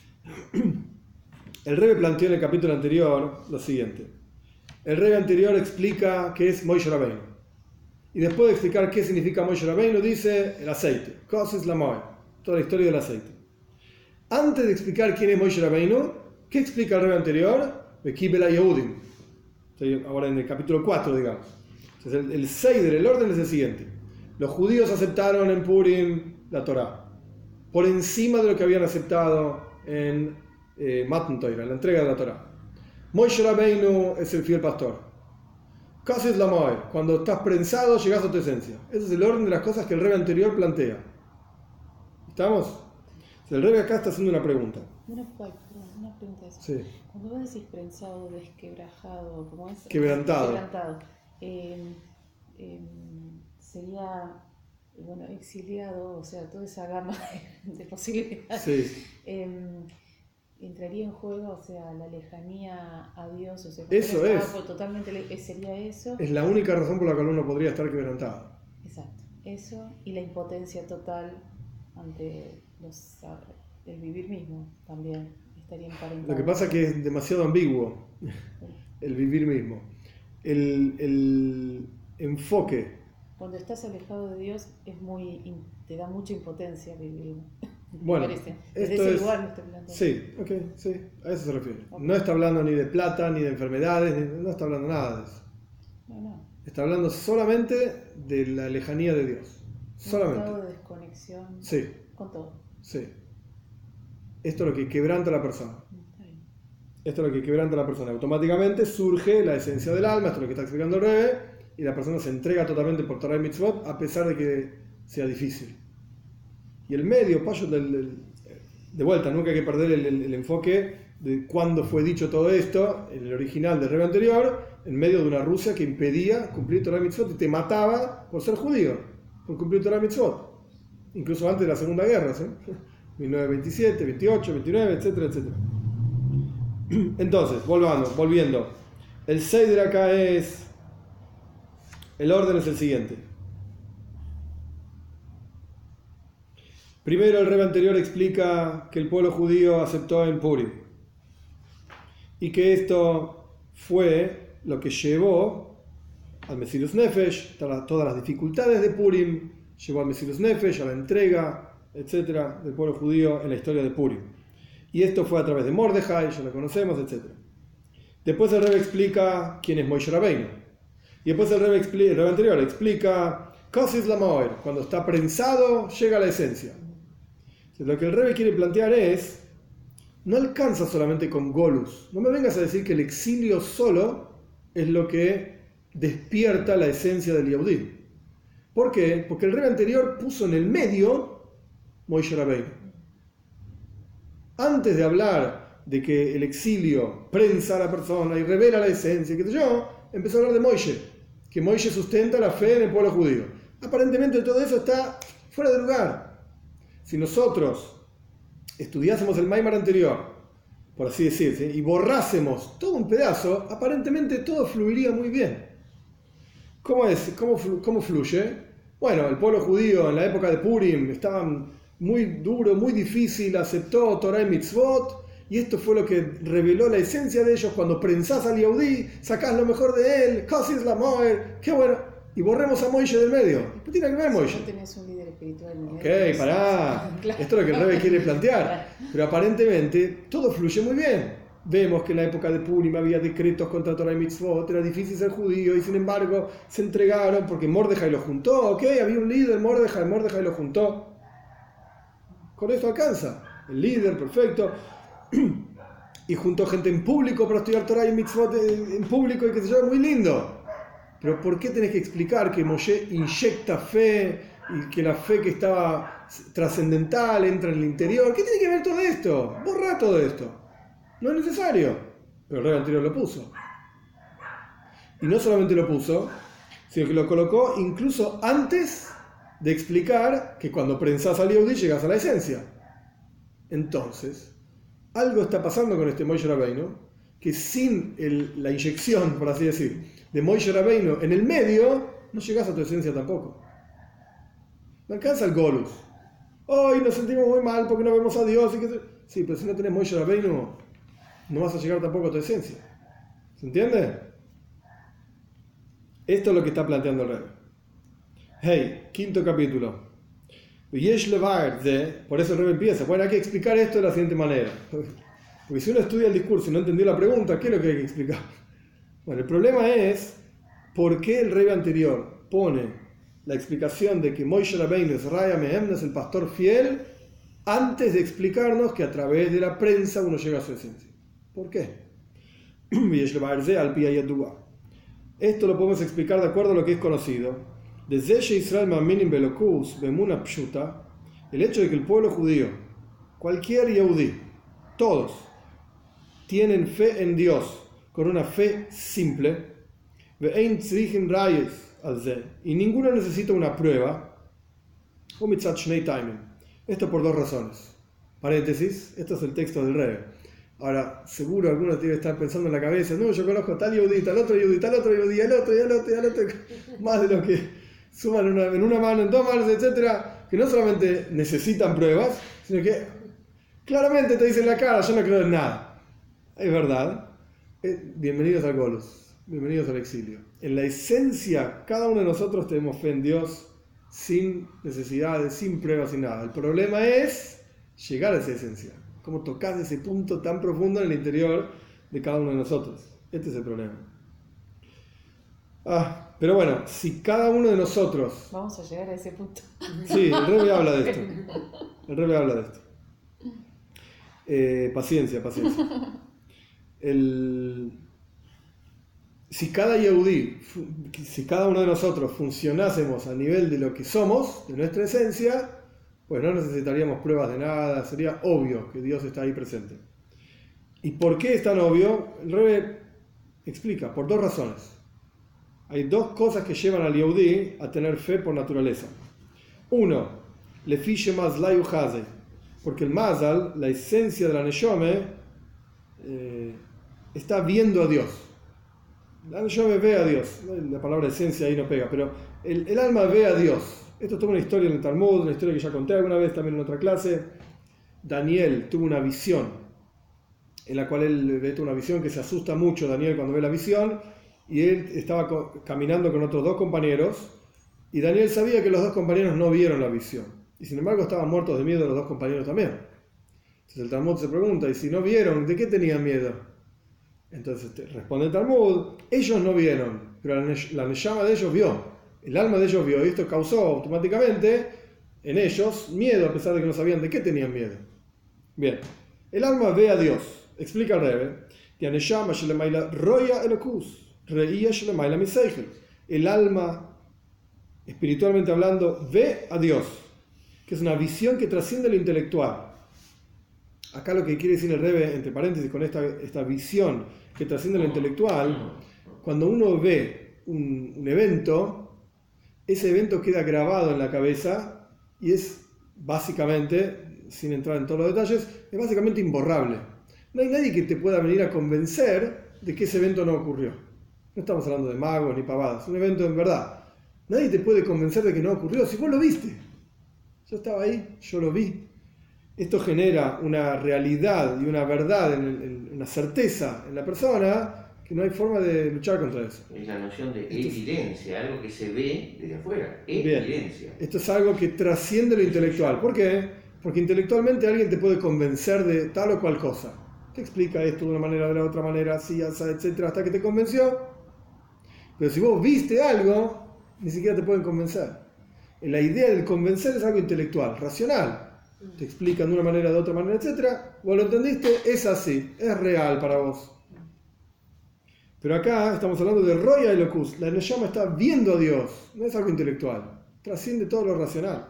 El Rebbe planteó en el capítulo anterior lo siguiente. El Rebbe anterior explica qué es Moshe Rabbeinu. Y después de explicar qué significa Moshe Rabbeinu, dice el aceite. Kosis Lamoer. toda la historia del aceite. Antes de explicar quién es Moshe Rabbeinu, ¿qué explica el Rebbe anterior? Bekibel Yehudim. Ahora en el capítulo cuatro, digamos. Entonces el, el Seider, el orden es el siguiente. Los judíos aceptaron en Purim la Torá, por encima de lo que habían aceptado en eh, Matan Torah, en la entrega de la Torá. Moshe Rabbeinu es el fiel pastor. Casi es la Moed. Cuando estás prensado, llegas a tu esencia. Ese es el orden de las cosas que el Rebbe anterior plantea. ¿Estamos? El Rebbe acá está haciendo una pregunta. Una, una pregunta es, sí. Cuando vos decís prensado, desquebrajado, ¿cómo es? Quebrantado. Quebrantado. Eh, eh, sería, bueno, exiliado, o sea, toda esa gama de, de posibilidades. Sí. Eh, entraría en juego, o sea, la lejanía a Dios, o sea, eso es. Totalmente sería eso. Es la única razón por la cual uno podría estar quebrantado. Exacto. Eso y la impotencia total ante los, el vivir mismo también estaría emparentado. Lo que pasa es que es demasiado ambiguo el vivir mismo. El, el enfoque. Cuando estás alejado de Dios es muy, te da mucha impotencia vivir. Bueno, Desde esto ese es, lugar no está hablando. Sí, ok, sí, a eso se refiere. Okay. No está hablando ni de plata, ni de enfermedades, ni, no está hablando nada de eso. No, no. Está hablando solamente de la lejanía de Dios. Solamente. Un estado de desconexión sí. con todo. Sí. Esto es lo que quebranta a la persona. Está bien. Esto es lo que quebranta a la persona. Automáticamente surge la esencia del alma, esto es lo que está explicando el Rebbe, y la persona se entrega totalmente por Torah y Mitzvot, a pesar de que sea difícil. Y el medio, payo del, del, de vuelta, nunca hay que perder el, el, el enfoque de cuándo fue dicho todo esto, en el original del Rebbe anterior, en medio de una Rusia que impedía cumplir Torah y Mitzvot y te mataba por ser judío, por cumplir Torah y Mitzvot. Incluso antes de la Segunda Guerra, ¿sí? mil novecientos veintisiete, veintiocho, veintinueve, etcétera, etcétera. Entonces, volvamos, volviendo. El Seider acá es... El orden es el siguiente. Primero el Rebbe anterior explica que el pueblo judío aceptó en Purim y que esto fue lo que llevó al Mesirus Nefesh, todas las dificultades de Purim, llevó al Mesirus Nefesh, a la entrega, etcétera, del pueblo judío en la historia de Purim. Y esto fue a través de Mordejai, ya lo conocemos, etcétera. Después el Rebbe explica quién es Moshe Rabbeinu. Y después el Rebbe, expli- el Rebbe anterior explica Kosis la Moer, cuando está prensado llega a la esencia. Lo que el Rebbe quiere plantear es, no alcanza solamente con Golus. No me vengas a decir que el exilio solo es lo que despierta la esencia del Yehudí. ¿Por qué? Porque el Rebbe anterior puso en el medio Moshe Rabbeinu. Antes de hablar de que el exilio prensa a la persona y revela la esencia, qué sé yo, empezó a hablar de Moshe, que Moshe sustenta la fe en el pueblo judío. Aparentemente todo eso está fuera de lugar. Si nosotros estudiásemos el Maimar anterior, por así decirse, y borrásemos todo un pedazo, aparentemente todo fluiría muy bien. ¿Cómo es? ¿Cómo, flu- cómo fluye? Bueno, el pueblo judío en la época de Purim estaba muy duro, muy difícil, aceptó Torah y Mitzvot, y esto fue lo que reveló la esencia de ellos. Cuando prensás al Yehudí, sacás lo mejor de él, Kosis la Moer, qué bueno. Y borremos a Moshe del medio. ¿Qué tiene que ver Moshe? No tenés un líder espiritual. Ok, pará. Claro. Esto es lo que el Rebbe quiere plantear. Pero aparentemente todo fluye muy bien. Vemos que en la época de Purim había decretos contra Torah y Mitzvot, era difícil ser judío y sin embargo se entregaron porque Mordejai lo juntó. Ok, había un líder, Mordejai, Mordejai lo juntó. Con esto alcanza. El líder, perfecto. Y juntó gente en público para estudiar Torah y Mitzvot en público y que se yo, muy lindo. Pero ¿por qué tenés que explicar que Moshe inyecta fe y que la fe que estaba trascendental entra en el interior? ¿Qué tiene que ver todo esto? Borra todo esto. No es necesario. Pero el Rebbe anterior lo puso. Y no solamente lo puso, sino que lo colocó incluso antes de explicar que cuando prensás al Yehudí llegas a la esencia. Entonces, algo está pasando con este Moshe Rabbeinu, que sin el, la inyección, por así decir, de Moshe Rabbeinu en el medio, no llegas a tu esencia tampoco. No alcanza el Golus. Hoy nos sentimos muy mal porque no vemos a Dios. Y que... Sí, pero si no tenés Moshe Rabbeinu, no vas a llegar tampoco a tu esencia. ¿Se entiende? Esto es lo que está planteando el Rebbe. Hey, quinto capítulo. Yesh levar de, por eso el Rebbe empieza, bueno, hay que explicar esto de la siguiente manera. Porque si uno estudia el discurso y no entendió la pregunta, ¿qué es lo que hay que explicar? Bueno, el problema es por qué el Rebbe anterior pone la explicación de que Moshe Rabbeinu es Raya Mehem, es el pastor fiel, antes de explicarnos que a través de la prensa uno llega a su esencia. ¿Por qué? Esto lo podemos explicar de acuerdo a lo que es conocido. Desde Israel Maminim Belokus, Bemuna Pshuta, el hecho de que el pueblo judío, cualquier Yehudí, todos, tienen fe en Dios con una fe simple, y ninguno necesita una prueba. Esto por dos razones. Paréntesis, esto es el texto del Rebbe. Ahora, seguro algunos deben estar pensando en la cabeza, no, yo conozco tal Yehudí, tal otro Yehudí, tal otro Yehudí, al otro, y al otro, y al otro, más de lo que suman en una, en una mano, en dos manos, etcétera, que no solamente necesitan pruebas, sino que claramente te dicen en la cara, yo no creo en nada. Es verdad. Eh, bienvenidos al Golus, bienvenidos al exilio. En la esencia, cada uno de nosotros tenemos fe en Dios sin necesidades, sin pruebas, sin nada. El problema es llegar a esa esencia. Cómo tocar ese punto tan profundo en el interior de cada uno de nosotros. Este es el problema. Ah, pero bueno, si cada uno de nosotros... Vamos a llegar a ese punto. Sí, el Rebbe habla de esto. El Rebbe habla de esto. Eh, paciencia, paciencia. El... Si cada Yehudí, si cada uno de nosotros funcionásemos a nivel de lo que somos, de nuestra esencia, pues no necesitaríamos pruebas de nada, sería obvio que Dios está ahí presente. ¿Y por qué es tan obvio? El Rebbe explica, por dos razones. Hay dos cosas que llevan al Yehudí a tener fe por naturaleza. Uno, le fiche mazal yuhaze, porque el mazal, la esencia de la neshome, eh, está viendo a Dios. La neshome ve a Dios. La palabra esencia ahí no pega, pero el, el alma ve a Dios. Esto es toda una historia en el Talmud, una historia que ya conté alguna vez también en otra clase. Daniel tuvo una visión, en la cual él ve una visión que se asusta mucho Daniel cuando ve la visión, y él estaba co- caminando con otros dos compañeros, y Daniel sabía que los dos compañeros no vieron la visión, y sin embargo estaban muertos de miedo los dos compañeros también. Entonces el Talmud se pregunta, ¿y si no vieron, de qué tenían miedo? Entonces responde el Talmud, ellos no vieron, pero la, nesh- la neshama de ellos vio. El alma de ellos vio, y esto causó automáticamente en ellos miedo, a pesar de que no sabían de qué tenían miedo. Bien, el alma ve a Dios, explica el Rebbe, el alma, espiritualmente hablando, ve a Dios, que es una visión que trasciende lo intelectual. Acá lo que quiere decir el Rebbe, entre paréntesis, con esta, esta visión que trasciende lo intelectual, cuando uno ve un, un evento, ese evento queda grabado en la cabeza y es básicamente, sin entrar en todos los detalles, es básicamente imborrable. No hay nadie que te pueda venir a convencer de que ese evento no ocurrió. No estamos hablando de magos ni pavadas, es un evento en verdad. Nadie te puede convencer de que no ocurrió si vos lo viste. Yo estaba ahí, yo lo vi. Esto genera una realidad y una verdad, en, en, una certeza en la persona, que no hay forma de luchar contra eso. Es la noción de Esto evidencia, es... algo que se ve desde afuera. Evidencia. Bien. Esto es algo que trasciende lo intelectual. ¿Por qué? Porque intelectualmente alguien te puede convencer de tal o cual cosa. Te explica esto de una manera, de la otra manera, así, así, etcétera, hasta que te convenció. Pero si vos viste algo, ni siquiera te pueden convencer. La idea del convencer es algo intelectual, racional. Te explican de una manera, de otra manera, etcétera. Vos lo entendiste, es así, es real para vos. Pero acá estamos hablando de Roya Elokus. La Neshama está viendo a Dios, no es algo intelectual, trasciende todo lo racional.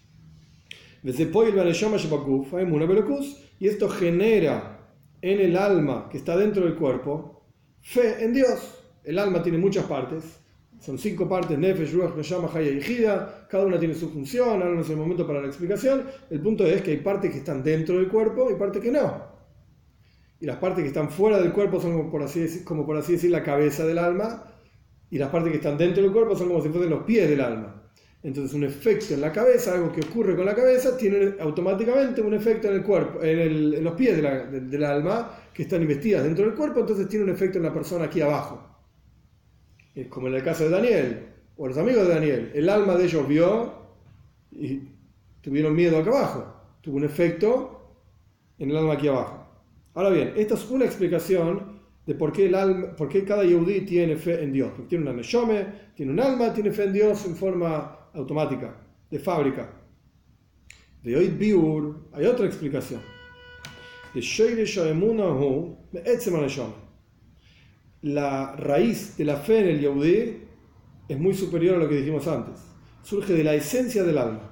Y esto genera en el alma que está dentro del cuerpo fe en Dios. El alma tiene muchas partes, son cinco partes: Nefesh, Ruach, Neshama, Haya y Hida. Cada una tiene su función, ahora no es el momento para la explicación. El punto es que hay partes que están dentro del cuerpo y partes que no. Y las partes que están fuera del cuerpo son, como por así decir, como por así decir, la cabeza del alma, y las partes que están dentro del cuerpo son como si fuesen los pies del alma. Entonces un efecto en la cabeza, algo que ocurre con la cabeza, tiene automáticamente un efecto en el cuerpo, en, el, en los pies de la, de, del alma, que están investidas dentro del cuerpo, entonces tiene un efecto en la persona aquí abajo. Es como en el caso de Daniel, o los amigos de Daniel, el alma de ellos vio, y tuvieron miedo acá abajo. Tuvo un efecto en el alma aquí abajo. Ahora bien, esta es una explicación de por qué, el alma, por qué cada Yehudí tiene fe en Dios. Porque tiene una neshome, tiene un alma, tiene fe en Dios en forma automática, de fábrica. De hoy biur hay otra explicación. De shoyresh ha'emunahu me'etzem ha'neshome. La raíz de la fe en el Yehudí es muy superior a lo que dijimos antes. Surge de la esencia del alma.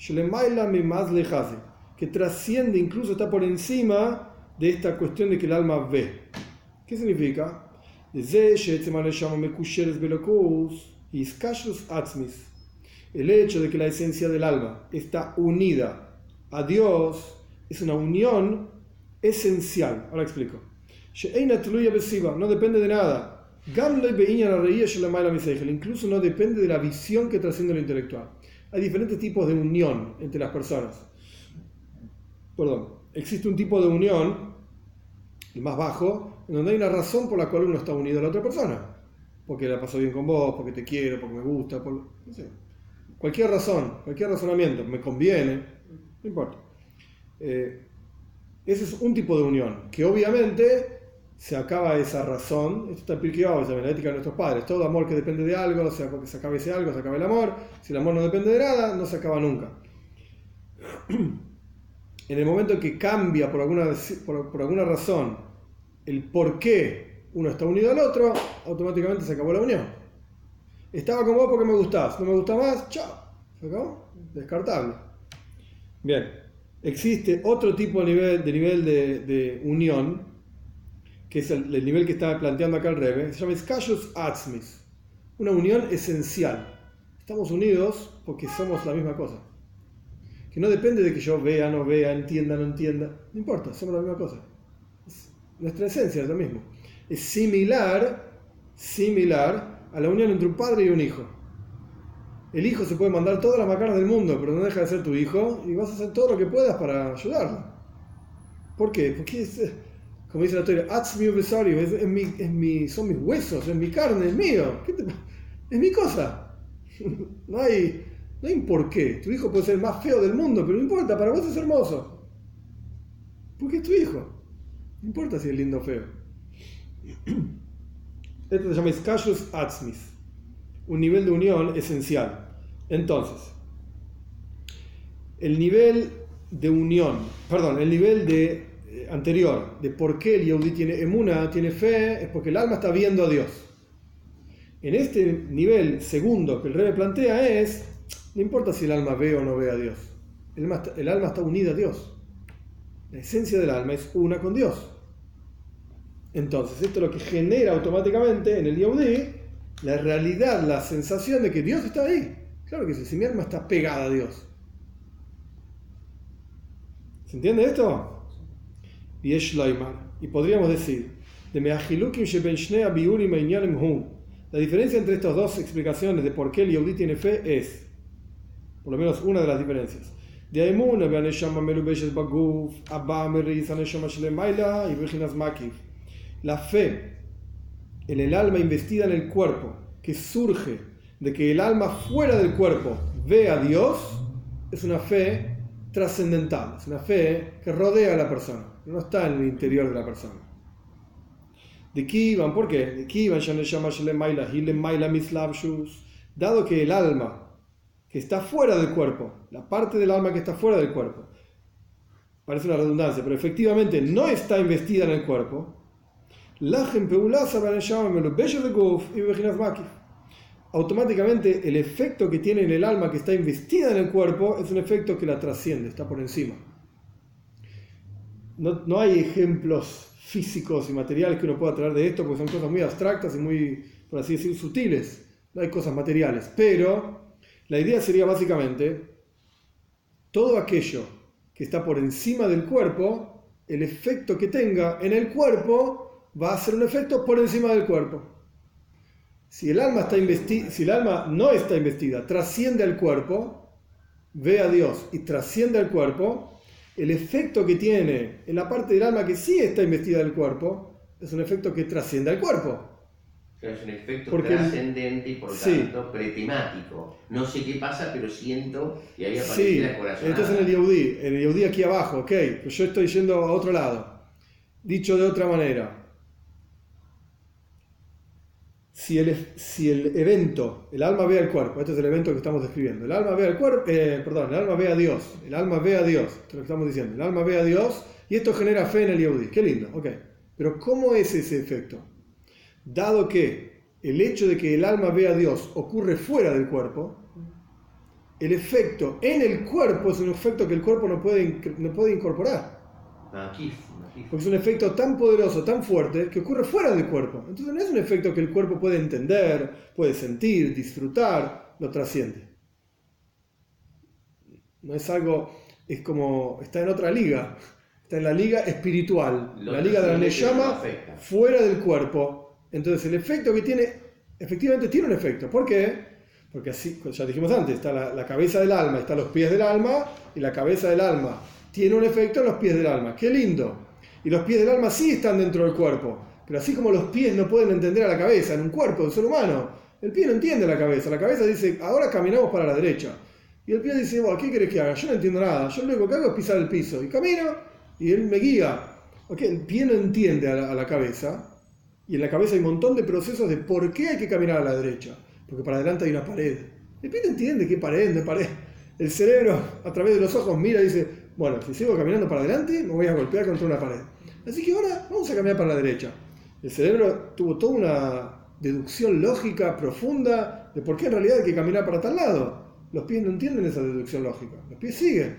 Que trasciende, incluso está por encima de esta cuestión de que el alma ve. ¿Qué significa? El hecho de que la esencia del alma está unida a Dios es una unión esencial. Ahora explico. No depende de nada. Incluso no depende de la visión que trasciende lo intelectual. Hay diferentes tipos de unión entre las personas. Perdón. Existe un tipo de unión, el más bajo, en donde hay una razón por la cual uno está unido a la otra persona. Porque la paso bien con vos, porque te quiero, porque me gusta, por, no sé. Cualquier razón, cualquier razonamiento, me conviene, no importa. Eh, ese es un tipo de unión, que obviamente se acaba esa razón. Esto está explicado en la ética de nuestros padres. Todo amor que depende de algo, o sea, porque se acaba ese algo, se acaba el amor. Si el amor no depende de nada, no se acaba nunca. En el momento en que cambia por alguna, por, por alguna razón el por qué uno está unido al otro, automáticamente se acabó la unión. Estaba con vos porque me gustás, no me gusta más, chao, se acabó, descartable. Bien, existe otro tipo de nivel de, nivel de, de unión, que es el, el nivel que está planteando acá el Rebbe, se llama Iskashus Atzmis, una unión esencial. Estamos unidos porque somos la misma cosa. Que no depende de que yo vea, no vea, entienda, no entienda. No importa, somos la misma cosa. Es, nuestra esencia es lo mismo. Es similar, similar a la unión entre un padre y un hijo. El hijo se puede mandar todas las macanas del mundo, pero no deja de ser tu hijo y vas a hacer todo lo que puedas para ayudarlo. ¿Por qué? Porque es, como dice la teoría, Atzmi Ubesario, es, es mi, es mi, son mis huesos, es mi carne, es mío. ¿Qué te, es mi cosa. No hay... No hay por qué. Tu hijo puede ser el más feo del mundo, pero no importa, para vos es hermoso. Porque es tu hijo. No importa si es lindo o feo. Esto se llama Iskashus Atzmis. Un nivel de unión esencial. Entonces, el nivel de unión, perdón, el nivel de, eh, anterior, de por qué el Yehudí tiene emuna, tiene fe, es porque el alma está viendo a Dios. En este nivel segundo que el Rebbe plantea es... No importa si el alma ve o no ve a Dios. El alma, está, el alma está unida a Dios. La esencia del alma es una con Dios. Entonces, esto es lo que genera automáticamente en el Yehudí la realidad, la sensación de que Dios está ahí. Claro que sí, si mi alma está pegada a Dios. ¿Se entiende esto? Y es Shloimar. Y podríamos decir, de Meachilukim sheben shnei abiurim einyanim hu. La diferencia entre estas dos explicaciones de por qué el Yehudí tiene fe es, por lo menos una de las diferencias. La fe en el alma investida en el cuerpo, que surge de que el alma fuera del cuerpo ve a Dios, es una fe trascendental, es una fe que rodea a la persona, no está en el interior de la persona. De Kivan, ¿por qué? De Kivan, dado que el alma que está fuera del cuerpo, la parte del alma que está fuera del cuerpo, parece una redundancia, pero efectivamente no está investida en el cuerpo, automáticamente el efecto que tiene en el alma que está investida en el cuerpo es un efecto que la trasciende, está por encima. No, no hay ejemplos físicos y materiales que uno pueda traer de esto, porque son cosas muy abstractas y muy, por así decir, sutiles. No hay cosas materiales, pero la idea sería básicamente todo aquello que está por encima del cuerpo, el efecto que tenga en el cuerpo va a ser un efecto por encima del cuerpo. Si el alma está investi- si el alma no está investida, trasciende al cuerpo, ve a Dios y trasciende al cuerpo, el efecto que tiene en la parte del alma que sí está investida del cuerpo es un efecto que trasciende al cuerpo. O sea, es un efecto Porque el- trascendente y por sí. tanto pretemático. No sé qué pasa, pero siento y ahí aparece Sí, la corazonada. entonces en el Yehudí, en el Yehudí aquí abajo, ok, pues yo estoy yendo a otro lado. Dicho de otra manera, si el, si el evento, el alma ve al cuerpo, este es el evento que estamos describiendo, el alma ve al cuerpo, eh, perdón, el alma ve a Dios, el alma ve a Dios, esto es lo que estamos diciendo, el alma ve a Dios y esto genera fe en el Yehudí, qué lindo, ok, pero ¿cómo es ese efecto? Dado que el hecho de que el alma ve a Dios ocurre fuera del cuerpo, el efecto en el cuerpo es un efecto que el cuerpo no puede, no puede incorporar. Maquif, maquif. Porque es un efecto tan poderoso, tan fuerte, que ocurre fuera del cuerpo. Entonces no es un efecto que el cuerpo puede entender, puede sentir, disfrutar, lo trasciende. No es algo, es como, está en otra liga. Está en la liga espiritual, Lo la liga de la trasciende, pero Neyama, lo afecta. fuera del cuerpo. Entonces el efecto que tiene, efectivamente tiene un efecto. ¿Por qué? Porque así, ya dijimos antes, está la, la cabeza del alma, está los pies del alma, y la cabeza del alma tiene un efecto en los pies del alma. ¡Qué lindo! Y los pies del alma sí están dentro del cuerpo, pero así como los pies no pueden entender a la cabeza en un cuerpo del ser humano, el pie no entiende a la cabeza. La cabeza dice, ahora caminamos para la derecha. Y el pie dice, bueno, ¿qué querés que haga? Yo no entiendo nada. Yo lo único que hago es pisar el piso. Y camino, y él me guía. Okay, el pie no entiende a la, a la cabeza, y en la cabeza hay un montón de procesos de por qué hay que caminar a la derecha. Porque para adelante hay una pared. El pie no entiende qué pared, no pared. El cerebro, a través de los ojos, mira y dice, bueno, si sigo caminando para adelante, me voy a golpear contra una pared. Así que ahora vamos a caminar para la derecha. El cerebro tuvo toda una deducción lógica profunda de por qué en realidad hay que caminar para tal lado. Los pies no entienden esa deducción lógica. Los pies siguen.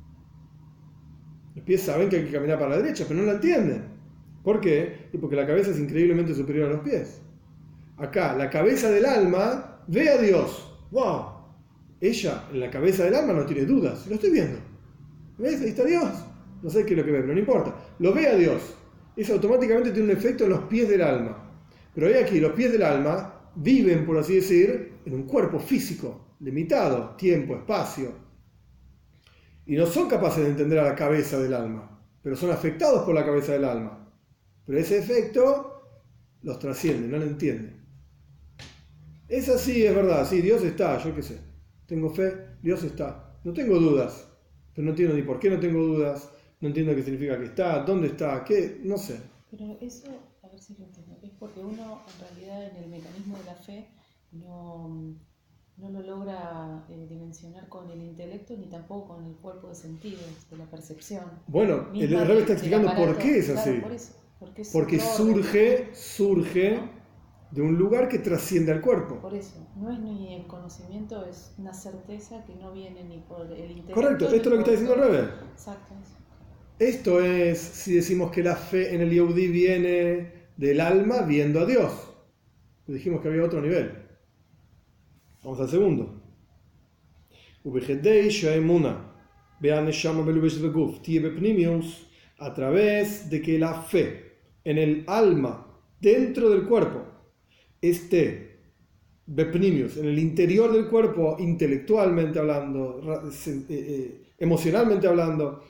Los pies saben que hay que caminar para la derecha, pero no la entienden. ¿Por qué? Y porque la cabeza es increíblemente superior a los pies. Acá, la cabeza del alma ve a Dios. ¡Wow! Ella, en la cabeza del alma, no tiene dudas. Lo estoy viendo. ¿Ves? Ahí está Dios. No sé qué es lo que ve, pero no importa. Lo ve a Dios. Eso automáticamente tiene un efecto en los pies del alma. Pero hay aquí, los pies del alma viven, por así decir, en un cuerpo físico, limitado, tiempo, espacio. Y no son capaces de entender a la cabeza del alma, pero son afectados por la cabeza del alma. Pero ese efecto los trasciende, no lo entienden. Es así, es verdad, sí, Dios está, yo qué sé. Tengo fe, Dios está. No tengo dudas, pero no entiendo ni por qué no tengo dudas, no entiendo qué significa que está, dónde está, qué, no sé. Pero eso, a ver si lo entiendo, es porque uno en realidad en el mecanismo de la fe no, no lo logra eh, dimensionar con el intelecto ni tampoco con el cuerpo de sentidos, de la percepción. Bueno, el Misma Rebbe de- está del explicando por aparato. qué es así. Claro, por eso, porque es Porque un orden. surge, surge de un lugar que trasciende al cuerpo. Por eso, no es ni el conocimiento, es una certeza que no viene ni por el intelecto. Correcto, ni esto es lo que está por diciendo el todo. Rebbe. Exacto, eso. Esto es si decimos que la fe en el Yehudí viene del alma viendo a Dios. Dijimos que había otro nivel. Vamos al segundo. A través de que la fe en el alma dentro del cuerpo esté bepnimius, en el interior del cuerpo, intelectualmente hablando, emocionalmente hablando,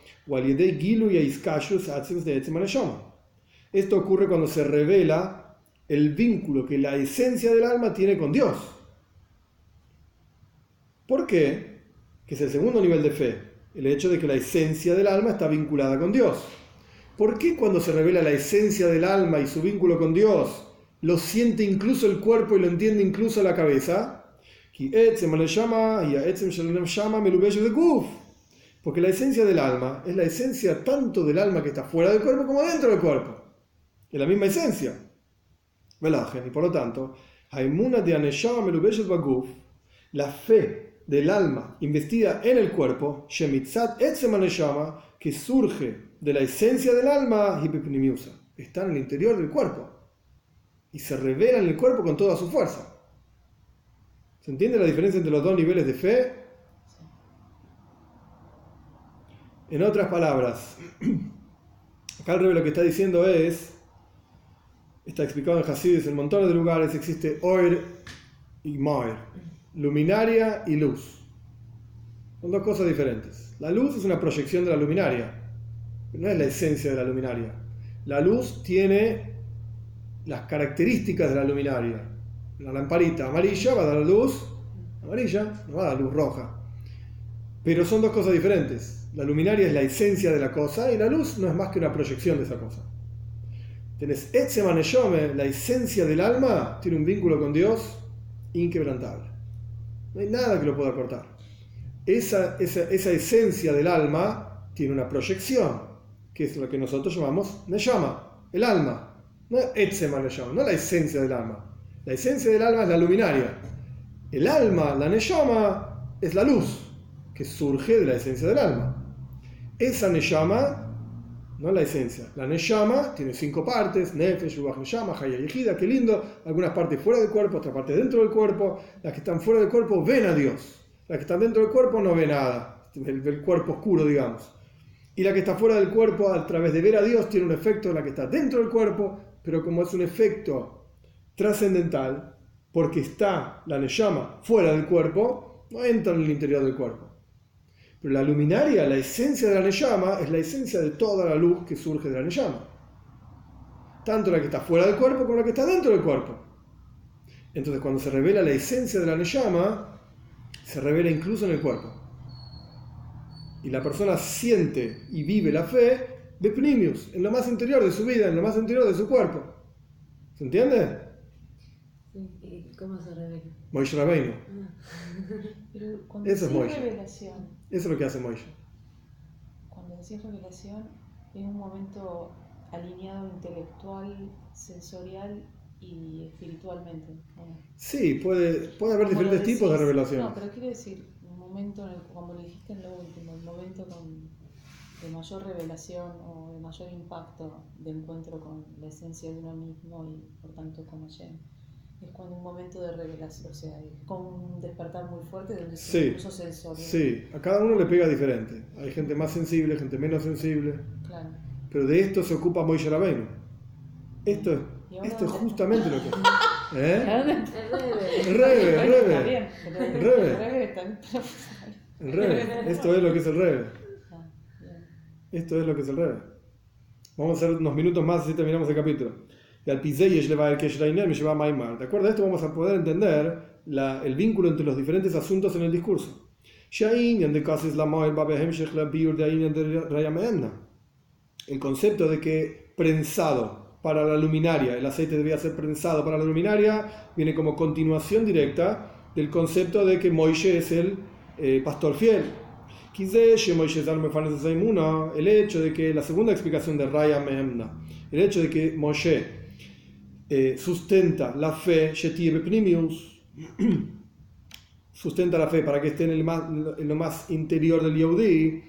esto ocurre cuando se revela el vínculo que la esencia del alma tiene con Dios. ¿Por qué? Que es el segundo nivel de fe, el hecho de que la esencia del alma está vinculada con Dios. ¿Por qué cuando se revela la esencia del alma y su vínculo con Dios, lo siente incluso el cuerpo y lo entiende incluso la cabeza? Porque la esencia del alma es la esencia tanto del alma que está fuera del cuerpo como dentro del cuerpo. Es la misma esencia. Y por lo tanto, la fe del alma investida en el cuerpo, que surge de la esencia del alma, está en el interior del cuerpo y se revela en el cuerpo con toda su fuerza. ¿Se entiende la diferencia entre los dos niveles de fe? En otras palabras, acá el Rebbe lo que está diciendo es, está explicado en Hasidus en montones de lugares, existe Oir y Moir, luminaria y luz. Son dos cosas diferentes. La luz es una proyección de la luminaria, no es la esencia de la luminaria. La luz tiene las características de la luminaria. La lamparita amarilla va a dar luz amarilla, no va a dar luz roja. Pero son dos cosas diferentes. La luminaria es la esencia de la cosa y la luz no es más que una proyección de esa cosa. Tenés Etzema Neshome, la esencia del alma, tiene un vínculo con Dios inquebrantable. No hay nada que lo pueda cortar. Esa, esa, esa esencia del alma tiene una proyección, que es lo que nosotros llamamos Neshama, el alma. No Etzema Neshama, no la esencia del alma. La esencia del alma es la luminaria. El alma, la Neshama, es la luz que surge de la esencia del alma. Esa Neshama, no la esencia, la Neshama tiene cinco partes: Nefesh, Ruach Neshama, Haya y Ejida, qué lindo. Algunas partes fuera del cuerpo, otras partes dentro del cuerpo. Las que están fuera del cuerpo ven a Dios. Las que están dentro del cuerpo no ven nada, el, el cuerpo oscuro, digamos. Y la que está fuera del cuerpo, a través de ver a Dios, tiene un efecto en la que está dentro del cuerpo, pero como es un efecto trascendental, porque está la Neshama fuera del cuerpo, no entra en el interior del cuerpo. Pero la luminaria, la esencia de la Neshama, es la esencia de toda la luz que surge de la Neshama. Tanto la que está fuera del cuerpo como la que está dentro del cuerpo. Entonces, cuando se revela la esencia de la Neshama, se revela incluso en el cuerpo. Y la persona siente y vive la fe de Pnimius, en lo más interior de su vida, en lo más interior de su cuerpo. ¿Se entiende? ¿Y cómo se revela? Moishe Rabbeinu. Pero cuando Eso es decís Moishe. revelación, Eso es lo que hace Moishe. cuando decís revelación, es un momento alineado intelectual, sensorial y espiritualmente. Bueno, Sí, puede, puede haber como lo diferentes tipos de decís. revelación. No, pero quiero decir, un momento, en el, como lo dijiste en lo último, un momento con, de mayor revelación o de mayor impacto de encuentro con la esencia de uno mismo y por tanto con Hashem. Es cuando un momento de revelación, o sea, es como un despertar muy fuerte de un Sí, incluso sensorial. sí, a cada uno le pega diferente. Hay gente más sensible, gente menos sensible. Claro. Pero de esto se ocupa Moishe Rabbeinu. Esto, es- ¿Y ahora esto es dónde? justamente lo que... ¿Eh? El rebe. El Rebe, el Bueno, está Rebe. bien, pero El Rebe. el Rebe también. El Rebe. Esto es lo que es el Rebe. Ah, bien. Esto es lo que es el Rebe. Vamos a hacer unos minutos más y terminamos el capítulo. Y al Pizei le va el Keshrainer me lleva a Maimar. De acuerdo a esto vamos a poder entender la, el vínculo entre los diferentes asuntos en el discurso. El concepto de que prensado para la luminaria, el aceite debía ser prensado para la luminaria, viene como continuación directa del concepto de que Moishe es el eh, pastor fiel. El hecho de que la segunda explicación de Raya Mehemna, el hecho de que Moshe eh, sustenta la fe, sustenta la fe para que esté en, el más, en lo más interior del Yehudi,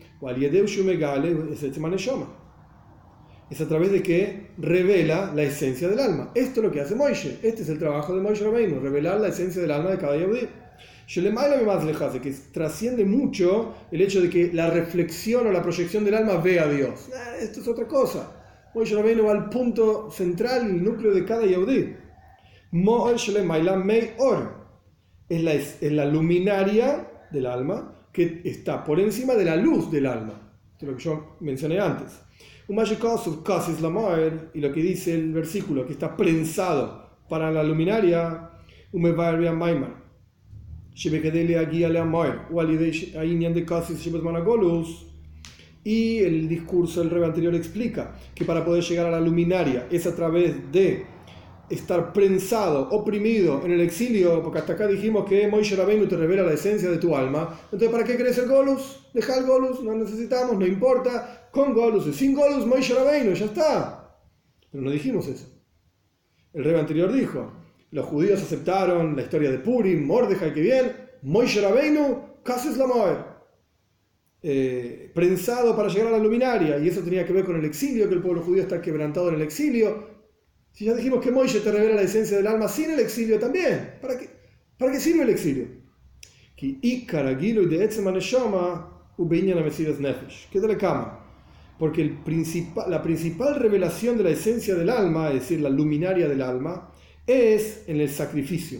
es a través de que revela la esencia del alma. Esto es lo que hace Moishe. Este es el trabajo de Moishe Rabbeinu, revelar la esencia del alma de cada Yehudi. Que trasciende mucho el hecho de que la reflexión o la proyección del alma ve a Dios. Eh, esto es otra cosa. Moishe Rabbeinu va al punto central, el núcleo de cada Yehudi. Es la, es la luminaria del alma que está por encima de la luz del alma. Esto es lo que yo mencioné antes. Y lo que dice el versículo, que está prensado para la luminaria, y el discurso del Rebbe anterior explica que para poder llegar a la luminaria es a través de estar prensado, oprimido en el exilio, porque hasta acá dijimos que Moishe Rabbeinu te revela la esencia de tu alma. Entonces, ¿para qué querés el Golus? Deja el Golus, no necesitamos, no importa. Con Golus y sin Golus, Moishe Rabbeinu, ya está. Pero no dijimos eso. El Rebbe anterior dijo, los judíos aceptaron la historia de Purim, Mordejai, que bien, Moishe Rabbeinu, Kases la Moer. Eh, prensado para llegar a la luminaria, y eso tenía que ver con el exilio, que el pueblo judío está quebrantado en el exilio. Si ya dijimos que Moishe te revela la esencia del alma sin el exilio también, ¿para qué, ¿para qué sirve el exilio? Porque el principal, la principal revelación de la esencia del alma, es decir, la luminaria del alma, es en el sacrificio.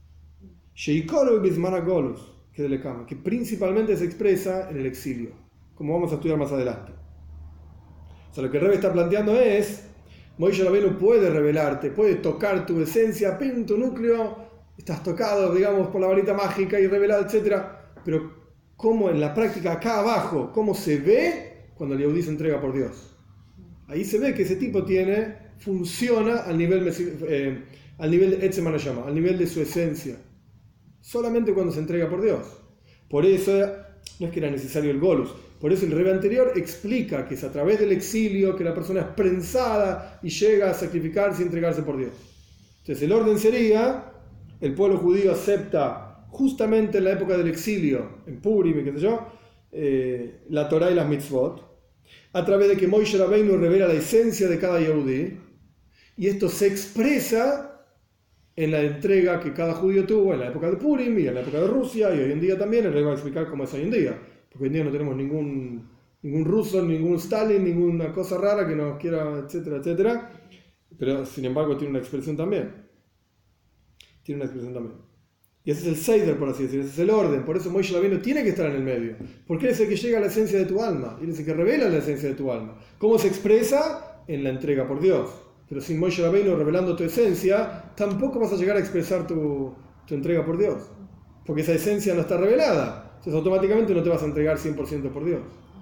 Que principalmente se expresa en el exilio, como vamos a estudiar más adelante. O sea, lo que el Rebbe está planteando es Moisés Rabbeinu puede revelarte, puede tocar tu esencia, pin, tu núcleo, estás tocado, digamos, por la varita mágica y revelado, etcétera. Pero cómo en la práctica, acá abajo, cómo se ve cuando el Yehudí se entrega por Dios. Ahí se ve que ese tipo tiene, funciona al nivel, eh, al nivel de Etzem Hanashama, al nivel de su esencia. Solamente cuando se entrega por Dios. Por eso, no es que era necesario el golus. Por eso el Rebbe anterior explica que es a través del exilio que la persona es prensada y llega a sacrificarse y entregarse por Dios. Entonces el orden sería, el pueblo judío acepta justamente en la época del exilio, en Purim y qué sé yo, eh, la Torah y las mitzvot, a través de que Moisés Rabbeinu revela la esencia de cada Yehudí, y esto se expresa en la entrega que cada judío tuvo en la época de Purim y en la época de Rusia, y hoy en día también. El Rebbe va a explicar cómo es hoy en día. Porque hoy en día no tenemos ningún, ningún ruso, ningún Stalin, ninguna cosa rara que nos quiera, etcétera, etcétera. Pero sin embargo tiene una expresión también. Tiene una expresión también. Y ese es el Seider, por así decirlo, ese es el orden. Por eso Moisés Rabbeinu tiene que estar en el medio. Porque él es el que llega a la esencia de tu alma. Él es el que revela la esencia de tu alma. ¿Cómo se expresa? En la entrega por Dios. Pero sin Moisés Rabbeinu revelando tu esencia, tampoco vas a llegar a expresar tu, tu entrega por Dios. Porque esa esencia no está revelada. Entonces automáticamente no te vas a entregar cien por ciento por Dios.